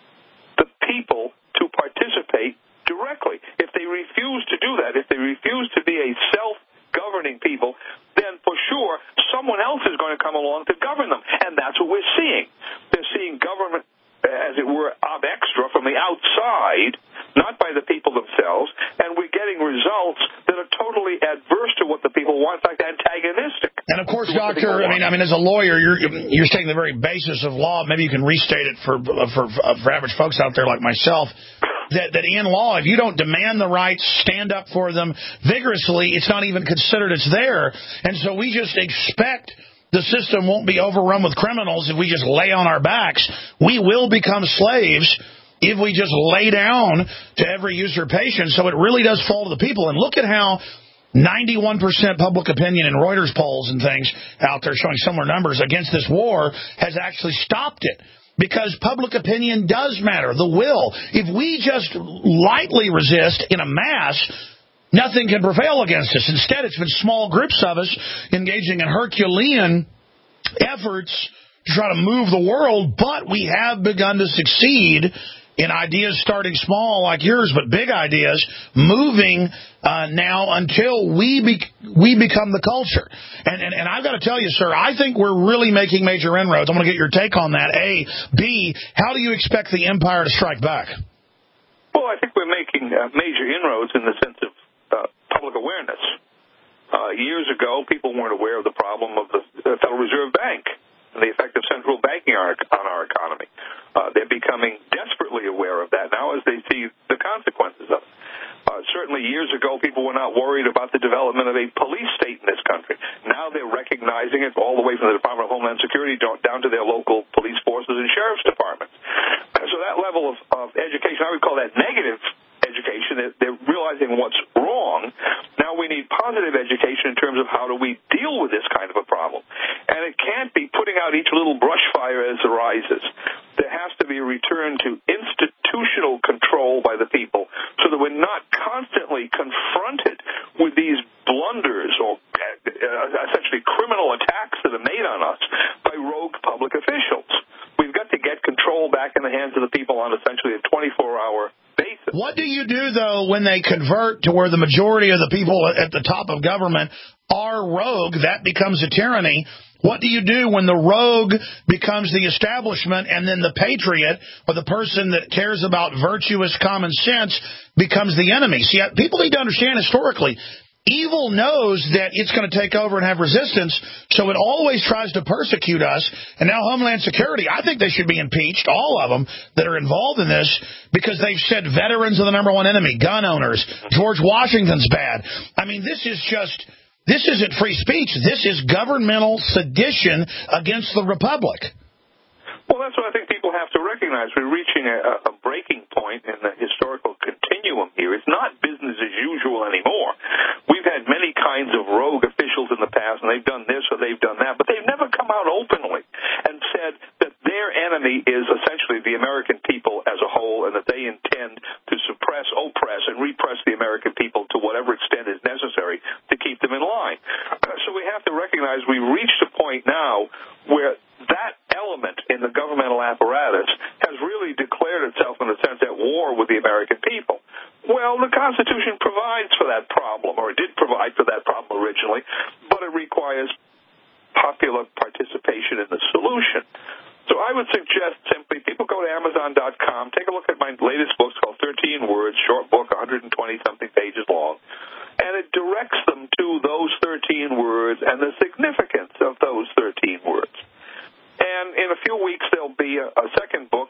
the people to participate directly. If they refuse to do that, if they refuse to be a self-governing people, then for sure someone else is going to come along to govern them. And that's what we're seeing. They're seeing government, as it were, ob extra from the outside, not by the people themselves, and we're getting results that are totally adverse to what the people want, in fact, antagonistic.
And of course, Doctor, I mean, I mean, as a lawyer, you're you're stating the very basis of law. Maybe you can restate it for for for average folks out there like myself. That, that in law, if you don't demand the rights, stand up for them vigorously, it's not even considered it's there. And so we just expect the system won't be overrun with criminals if we just lay on our backs. We will become slaves if we just lay down to every usurpation. So it really does fall to the people. And look at how ninety-one percent public opinion in Reuters polls and things out there showing similar numbers against this war has actually stopped it. Because public opinion does matter, the will. If we just lightly resist in a mass, nothing can prevail against us. Instead, it's been small groups of us engaging in Herculean efforts to try to move the world, but we have begun to succeed in ideas starting small like yours, but big ideas, moving uh, now until we be, we become the culture. And, and, and I've got to tell you, sir, I think we're really making major inroads. I'm going to get your take on that, A. B, how do you expect the empire to strike back?
Well, I think we're making uh, major inroads in the sense of uh, public awareness. Uh, years ago, people weren't aware of the problem of the, the Federal Reserve Bank and the effect of central banking on our, on our economy. Uh, they're becoming desperately aware of that now as they see the consequences of it. Uh, certainly years ago, people were not worried about the development of a police state in this country. Now they're recognizing it all the way from the Department of Homeland Security down to their local police forces and sheriff's departments. So that level of, of education, I would call that negative education. They're realizing what's wrong. Now we need positive education in terms of how do we deal with this kind of a problem. And it can't be putting out each little brush fire as it arises. There has to be a return to institutional control by the people so that we're not constantly confronted with these blunders or uh, essentially criminal attacks that are made on us by rogue public officials. We've got to get control back in the hands of the people on essentially a twenty-four hour basis.
What do you do, though, when they convert to where the majority of the people at the top of government are rogue? That becomes a tyranny. What do you do when the rogue becomes the establishment and then the patriot or the person that cares about virtuous common sense becomes the enemy? See, people need to understand historically, evil knows that it's going to take over and have resistance, so it always tries to persecute us. And now Homeland Security, I think they should be impeached, all of them that are involved in this, because they've said veterans are the number one enemy, gun owners, George Washington's bad. I mean, this is just... This isn't free speech. This is governmental sedition against the republic.
Well, that's what I think people have to recognize. We're reaching a, a breaking point in the historical continuum here. It's not business as usual anymore. We've had many kinds of rogue officials in the past, and they've done this or they've done that, but they've never come out openly and said that their enemy is essentially the American people as a whole and that they intend to suppress, oppress, and repress the American people to whatever extent is necessary to keep them in line. So we have to recognize we've reached a point now where that element in the governmental apparatus has really declared itself in a sense at war with the American people. Well, the Constitution provides for that problem, or it did provide for that problem originally, but it requires popular participation in the solution. So I would suggest simply people go to Amazon dot com, take a look at my latest book called thirteen words, short book, one hundred twenty-something pages long, and it directs them to those thirteen words and the significance of those thirteen words. And in a few weeks, there'll be a, a second book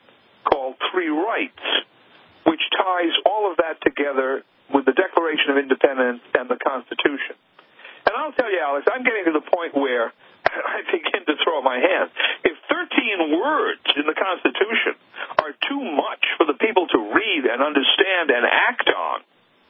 called Three Rights, which ties all of that together with the Declaration of Independence and the Constitution. And I'll tell you, Alex, I'm getting to the point where I begin to throw up my hands. If thirteen words in the Constitution are too much for the people to read and understand and act on,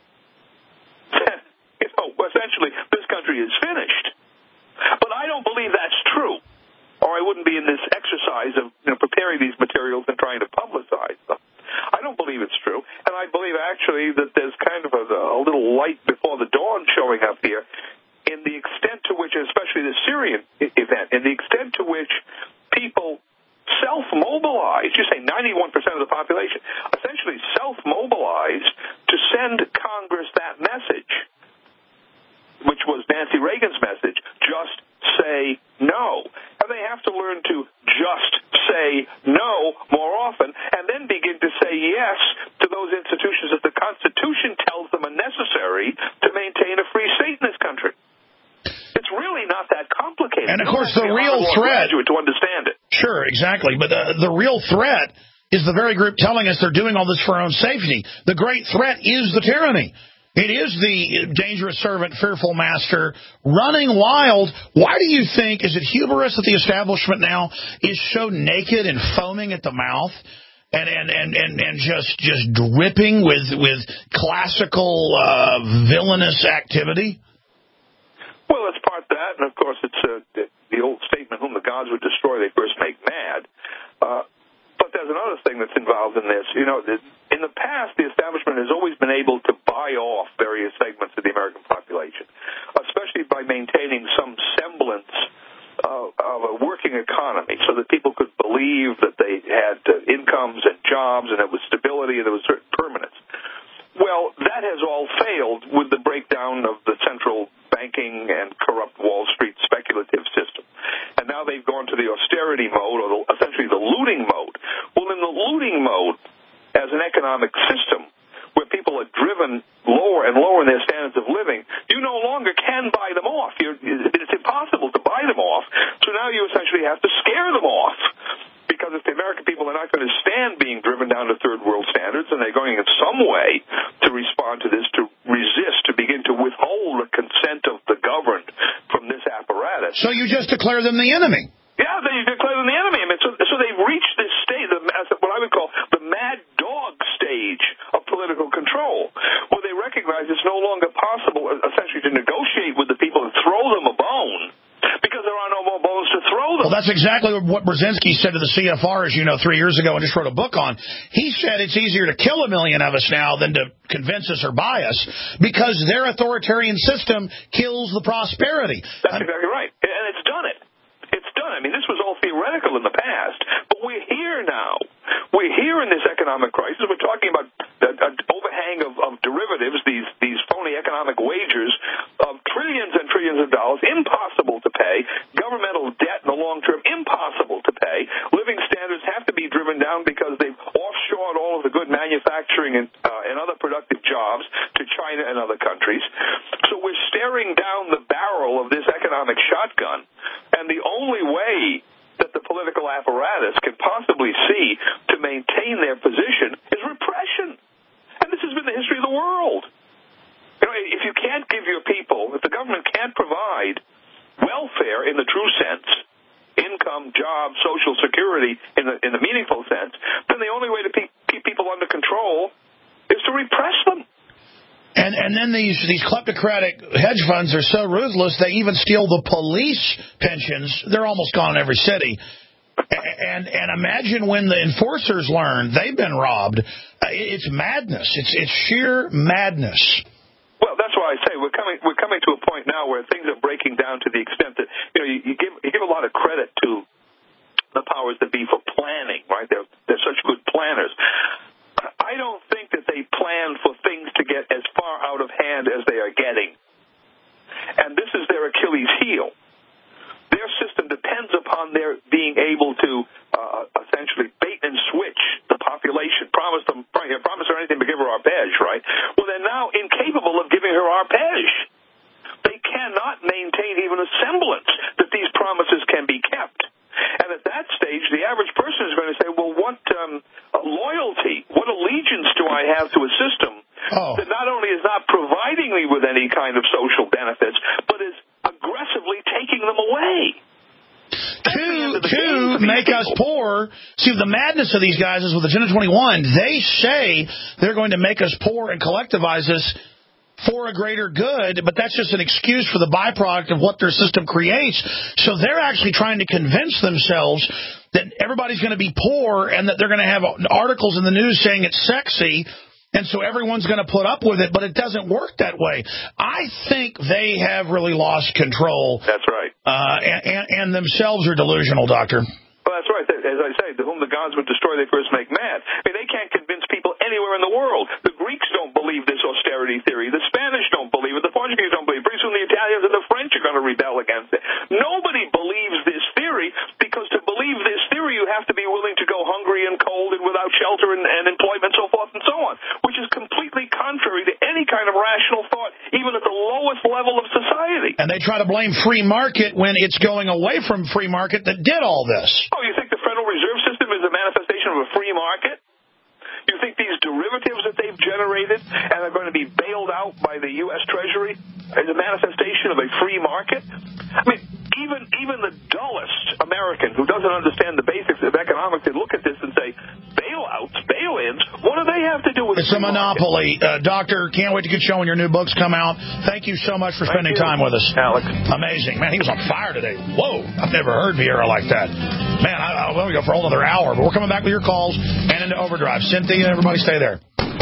then, you know, essentially this country is finished. But I don't believe that's true, or I wouldn't be in this exercise of you know, preparing these materials and trying to publicize them. I don't believe it's true, and I believe actually that there's kind of a, a little light before the dawn showing up here in the extent to which situation, especially the Syrian event, and the extent to which people self-mobilized, you say ninety-one percent of the population, essentially self-mobilized to send Congress that message, which was Nancy Reagan's message, just say no. And they have to learn to just say no more often and then begin to say yes to those institutions that the Constitution tells them are necessary to maintain a free state in this country. It's really not that complicated.
And, of course, the real threat...
to understand it.
Sure, exactly. But the, the real threat is the very group telling us they're doing all this for our own safety. The great threat is the tyranny. It is the dangerous servant, fearful master, running wild. Why do you think, is it hubris that the establishment now is so naked and foaming at the mouth and and, and, and, and just just dripping with, with classical uh, villainous activity?
Well, it's part that, and of course it's uh, the old statement, whom the gods would destroy, they first make mad. Uh, but there's another thing that's involved in this. You know, in the past, the establishment has always been able to buy off various segments of the American population, especially by maintaining some semblance of, of a working economy so that people could believe that they had uh, incomes and jobs and there was stability and there was certain permanence. Well, that has all failed with the breakdown of the central banking and corrupt Wall Street speculative system. And now they've gone to the austerity mode, or the, essentially the looting mode. Well, in the looting mode, as an economic system, where people are driven lower and lower in their standards of living, you no longer can buy them off. You're, it's impossible to buy them off. So now you essentially have to scare them off. Because if the American people are not going to stand being driven down to third world standards, and they're going in some way to respond to this, to resist, to begin to withhold the consent of the governed from this apparatus.
So you just declare them the enemy?
Yeah, they declare them the enemy. I mean, so, so they've reached this stage, the, what I would call the mad dog stage of political control, where they recognize it's no longer possible, essentially, to negotiate with the people and throw them a bone, because there are no more bones to throw them.
Well, that's exactly what Brzezinski said to the C F R, as you know, three years ago, and just wrote a book on. He said it's easier to kill a million of us now than to convince us or buy us, because their authoritarian system kills the prosperity.
That's exactly right. And it's done it. It's done. I mean, this was all theoretical in the past, but we're here now. We're here in this economic crisis. We're talking about an overhang of, of derivatives, these these phony economic wagers of trillions and trillions of dollars, impossible to pay. Governmental debt in the long term, impossible to pay. Living standards have to be driven down because they've offshored all of the good manufacturing and, uh, and other productive jobs to China and other countries. So we're staring down the barrel of this economic shotgun, and the only way that the political apparatus can possibly see to maintain their position is repression. And this has been the history of the world. You know, if you can't give your people, if the government can't provide welfare in the true sense, income, jobs, social security in the in the meaningful sense, then the only way to pe- keep people under control is to repress them.
And and then these, these kleptocratic hedge funds are so ruthless, they even steal the police pensions. They're almost gone in every city. And and imagine when the enforcers learn they've been robbed. It's madness. It's it's sheer madness.
Well, that's why I say we're coming we're coming to a point now where things are breaking down to the extent that, you know, you, you give you give a lot of credit to the powers that be for planning, right? They're they're such good planners. I don't think that they plan for things to get as far out of hand as they are getting. And this is their Achilles heel. Their system depends upon their being able to uh, essentially bait and switch the population, promise them, promise her anything but give her arpege, right? Well, they're now incapable of giving her arpege. They cannot maintain even a semblance that these promises can be kept. And at that stage, the average person is going to say, well, what um, loyalty, what allegiance do I have to a system oh. that not only is not providing me with any kind of social benefits, but is aggressively taking them away?
To, to make us poor. See, the madness of these guys is with Agenda twenty-one. They say they're going to make us poor and collectivize us for a greater good, but that's just an excuse for the byproduct of what their system creates. So they're actually trying to convince themselves that everybody's going to be poor and that they're going to have articles in the news saying it's sexy And so everyone's going to put up with it, but it doesn't work that way. I think they have really lost control.
That's right.
Uh, and, and, and themselves are delusional, Doctor.
Well, that's right. As I say, to whom the gods would destroy, they first make mad. I mean, they can't convince people anywhere in the world. The Greeks don't believe this austerity theory. The Spanish don't believe it. The Portuguese don't believe it. Pretty soon the Italians and the French are going to rebel against it. Nobody believes this theory, because to believe this theory, you have to be willing to go hungry and cold and without shelter and, and employment, so forth and so on, which is completely contrary to any kind of rational thought, even at the lowest level of society.
And they try to blame free market when it's going away from free market that did all this.
Oh, you think the Federal Reserve System is a manifestation of a free market? You think these derivatives that they've generated and are going to be bailed out by the U S Treasury is a manifestation of a free market? I mean, even even the dullest American who doesn't understand the basics of economics, they look at this and say, bailouts, bail-ins, what do they have to do with
It's a monopoly. Uh, Doctor, can't wait to get you when your new books come out. Thank you so much for spending time with us.
Alex.
Amazing. Man, he was on fire today. Whoa, I've never heard Vieira like that. Man, I, I want to go for a whole other hour, but we're coming back with your calls and into Overdrive. Cynthia, everybody stay there.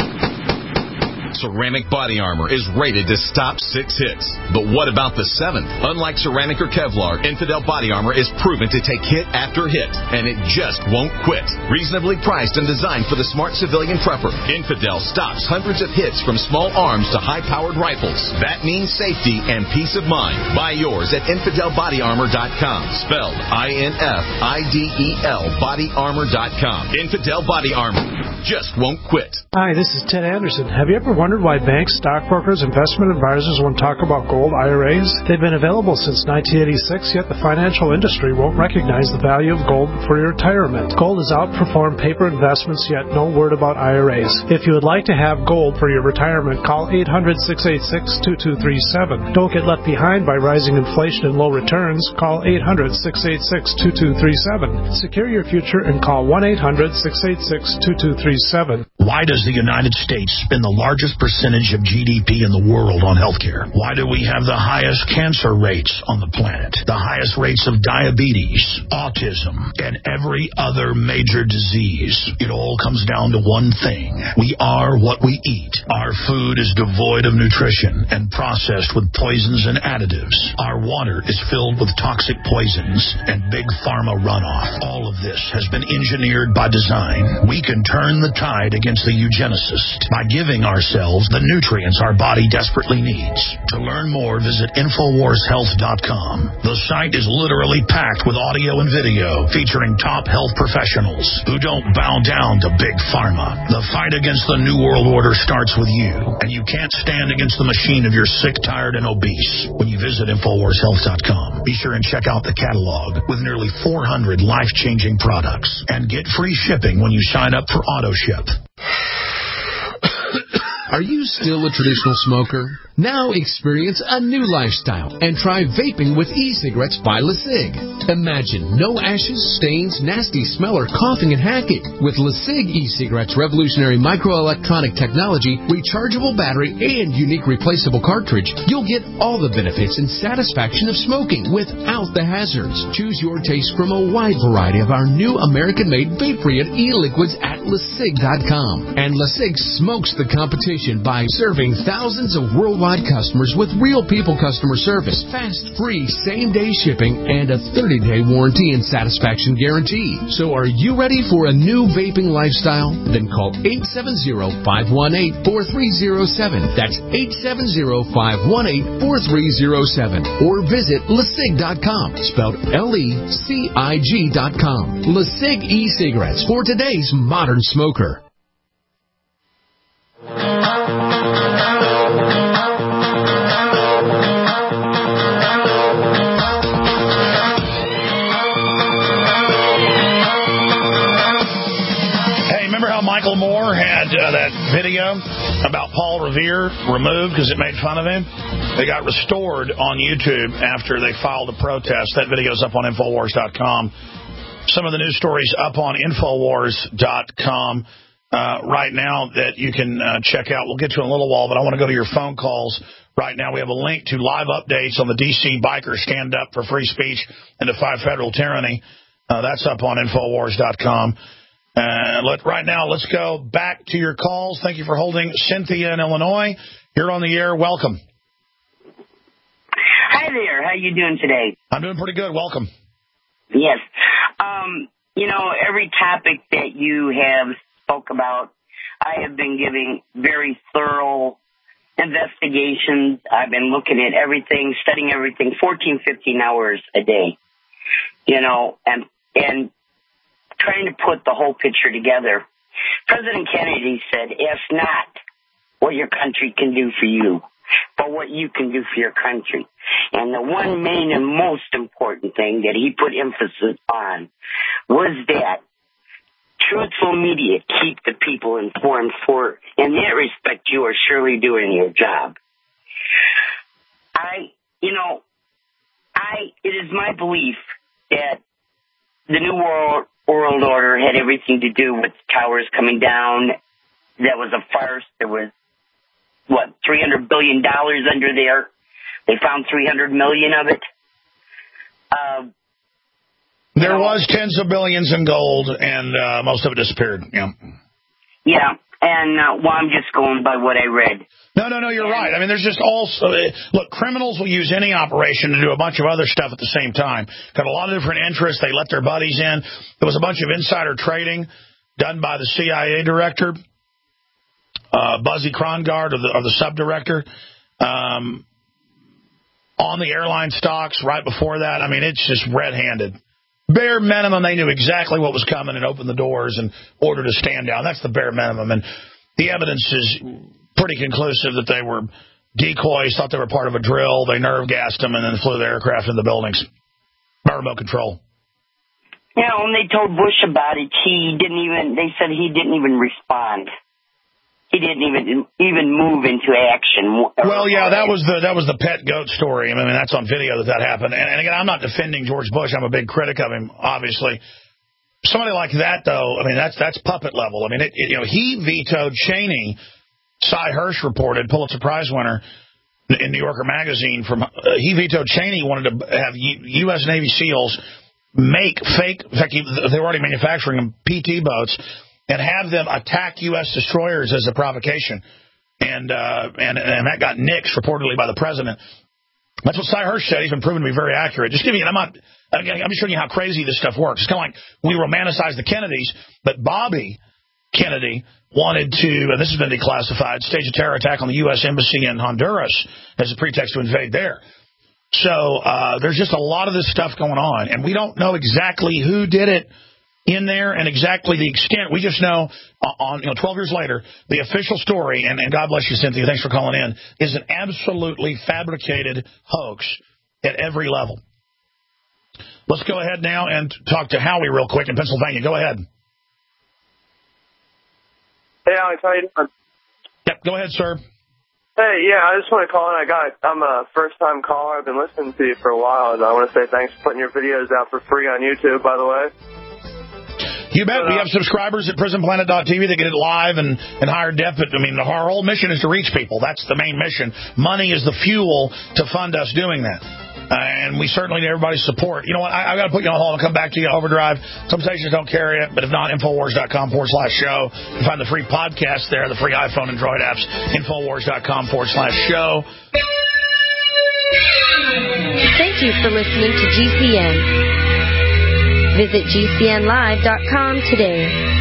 Ceramic body armor is rated to stop six hits. But what about the seventh? Unlike ceramic or Kevlar, Infidel body armor is proven to take hit after hit, and it just won't quit. Reasonably priced and designed for the smart civilian prepper, Infidel stops hundreds of hits from small arms to high-powered rifles. That means safety and peace of mind. Buy yours at infidel body armor dot com, spelled I N F I D E L body armor dot com. Infidel body armor just won't quit.
Hi, this is Ted Anderson. Have you ever wondered why banks, stockbrokers, investment advisors won't talk about gold I R As? They've been available since nineteen eighty-six, yet the financial industry won't recognize the value of gold for your retirement. Gold has outperformed paper investments, yet no word about I R As. If you would like to have gold for your retirement, call eight hundred, six eight six, two two three seven. Don't get left behind by rising inflation and low returns. Call eight hundred, six eight six, two two three seven. Secure your future and call one eight hundred, six eight six, two two three seven.
Why does the United States spend the largest percentage of G D P in the world on healthcare? Why do we have the highest cancer rates on the planet, the highest rates of diabetes, autism, and every other major disease? It all comes down to one thing. We are what we eat. Our food is devoid of nutrition and processed with poisons and additives. Our water is filled with toxic poisons and big pharma runoff. All of this has been engineered by design. We can turn the tide against the eugenicist by giving ourselves the nutrients our body desperately needs. To learn more, visit infowars health dot com. The site is literally packed with audio and video featuring top health professionals who don't bow down to big pharma. The fight against the New World Order starts with you, and you can't stand against the machine if you're sick, tired, and obese. When you visit infowars health dot com, be sure and check out the catalog with nearly four hundred life-changing products, and get free shipping when you sign up for AutoShip.
Are you still a traditional smoker? Now experience a new lifestyle and try vaping with e-cigarettes by LeSig. Imagine no ashes, stains, nasty smell, or coughing and hacking. With LeSig e-cigarettes' revolutionary microelectronic technology, rechargeable battery, and unique replaceable cartridge, you'll get all the benefits and satisfaction of smoking without the hazards. Choose your taste from a wide variety of our new American-made vape-free e-liquids at LeSig dot com. And LeSig smokes the competition by serving thousands of worldwide customers with real people customer service, fast, free, same-day shipping, and a thirty-day warranty and satisfaction guarantee. So are you ready for a new vaping lifestyle? Then call eight seven zero, five one eight, four three zero seven. That's eight seven zero, five one eight, four three zero seven. Or visit LeSig dot com, spelled L E C I G dot com. LeSig e-cigarettes for today's modern smoker.
Michael Moore had uh, that video about Paul Revere removed because it made fun of him. They got restored on YouTube after they filed a protest. That video's up on infowars dot com. Some of the news stories up on infowars dot com uh, right now that you can uh, check out. We'll get to in a little while, but I want to go to your phone calls. Right now we have a link to live updates on the D C Bikers Stand Up for Free Speech and Defy Federal Tyranny. Uh, that's up on infowars dot com. Uh, let, right now, let's go back to your calls. Thank you for holding. Cynthia in Illinois, you're on the air. Welcome.
Hi there. How you doing today?
I'm doing pretty good. Welcome.
Yes. Um, you know, every topic that you have spoke about, I have been giving very thorough investigations. I've been looking at everything, studying everything, fourteen, fifteen hours a day, you know, and and trying to put the whole picture together. President Kennedy said, ask not what your country can do for you, but what you can do for your country. And the one main and most important thing that he put emphasis on was that truthful media keep the people informed. For in that respect, you are surely doing your job. I, you know, I, it is my belief that the New World, world Order had everything to do with towers coming down. That was a farce. There was, what, three hundred billion dollars under there. They found three hundred million dollars of it. Uh,
there know, was tens of billions in gold, and uh, most of it disappeared. Yeah.
Yeah, and, uh, well, I'm just going by what I read.
No, no, no, you're and, right. I mean, there's just also, look, criminals will use any operation to do a bunch of other stuff at the same time. Got a lot of different interests. They let their buddies in. There was a bunch of insider trading done by the C I A director, uh, Buzzy Krongard, or the, or the sub-director, um, on the airline stocks right before that. I mean, it's just red-handed. Bare minimum, they knew exactly what was coming and opened the doors and ordered a stand down. That's the bare minimum. And the evidence is pretty conclusive that they were decoys, thought they were part of a drill. They nerve gassed them and then flew the aircraft into the buildings by remote control.
Yeah, when they told Bush about it, he didn't even, they said he didn't even respond. He didn't even even move into action.
Well, yeah, that was the that was the pet goat story. I mean, that's on video that that happened. And, and again, I'm not defending George Bush. I'm a big critic of him, obviously. Somebody like that, though, I mean, that's that's puppet level. I mean, it, it, you know, he vetoed Cheney. Cy Hirsch reported, Pulitzer Prize winner in New Yorker magazine. From uh, he vetoed Cheney. Wanted to have U S Navy SEALs make fake. In fact, he, they were already manufacturing them P T boats. And have them attack U S destroyers as a provocation. And, uh, and and that got nixed, reportedly, by the president. That's what Cy Hirsch said. He's been proven to be very accurate. Just give me, I'm not, I'm just showing you how crazy this stuff works. It's kind of like we romanticize the Kennedys, but Bobby Kennedy wanted to, and this has been declassified, stage a terror attack on the U S embassy in Honduras as a pretext to invade there. So uh, there's just a lot of this stuff going on, and we don't know exactly who did it in there and exactly the extent. We just know on, you know, twelve years later, the official story, and, and God bless you, Cynthia, thanks for calling in, is an absolutely fabricated hoax at every level. Let's go ahead now and talk to Howie real quick in Pennsylvania. Go ahead.
Hey, Alex, how you doing?
Yep, go ahead, sir.
Hey, yeah, I just want to call in. I got, I'm a first-time caller. I've been listening to you for a while, and I want to say thanks for putting your videos out for free on YouTube, by the way.
You bet. We have subscribers at prison planet dot T V that get it live and, and higher def. I mean, our whole mission is to reach people. That's the main mission. Money is the fuel to fund us doing that. Uh, and we certainly need everybody's support. You know what? I, I've got to put you on hold. I'll come back to you. Overdrive. Some stations don't carry it, but if not, Infowars.com forward slash show. You can find the free podcast there, the free iPhone and Android apps, Infowars.com forward slash show.
Thank you for listening to G C N. Visit G C N live dot com today.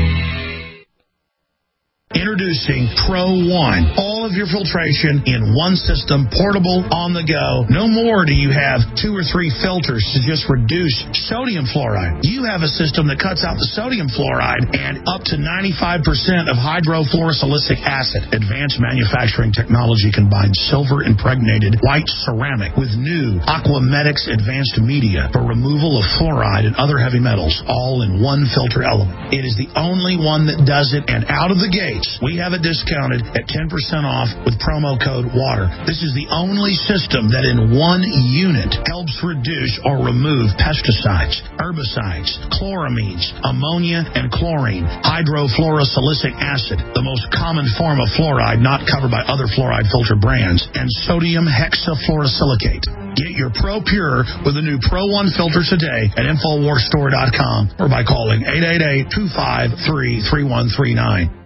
Introducing Pro One. All of your filtration in one system, portable, on the go. No more do you have two or three filters to just reduce sodium fluoride. You have a system that cuts out the sodium fluoride and up to ninety-five percent of hydrofluorosilicic acid. Advanced manufacturing technology combines silver-impregnated white ceramic with new Aquamedics advanced media for removal of fluoride and other heavy metals, all in one filter element. It is the only one that does it, and out of the gate, we have it discounted at ten percent off with promo code WATER. This is the only system that in one unit helps reduce or remove pesticides, herbicides, chloramines, ammonia, and chlorine, hydrofluorosilicic acid, the most common form of fluoride not covered by other fluoride filter brands, and sodium hexafluorosilicate. Get your Pro Pure with the new Pro One filter today at Infowars Store dot com or by calling eight eight eight, two five three, three one three nine.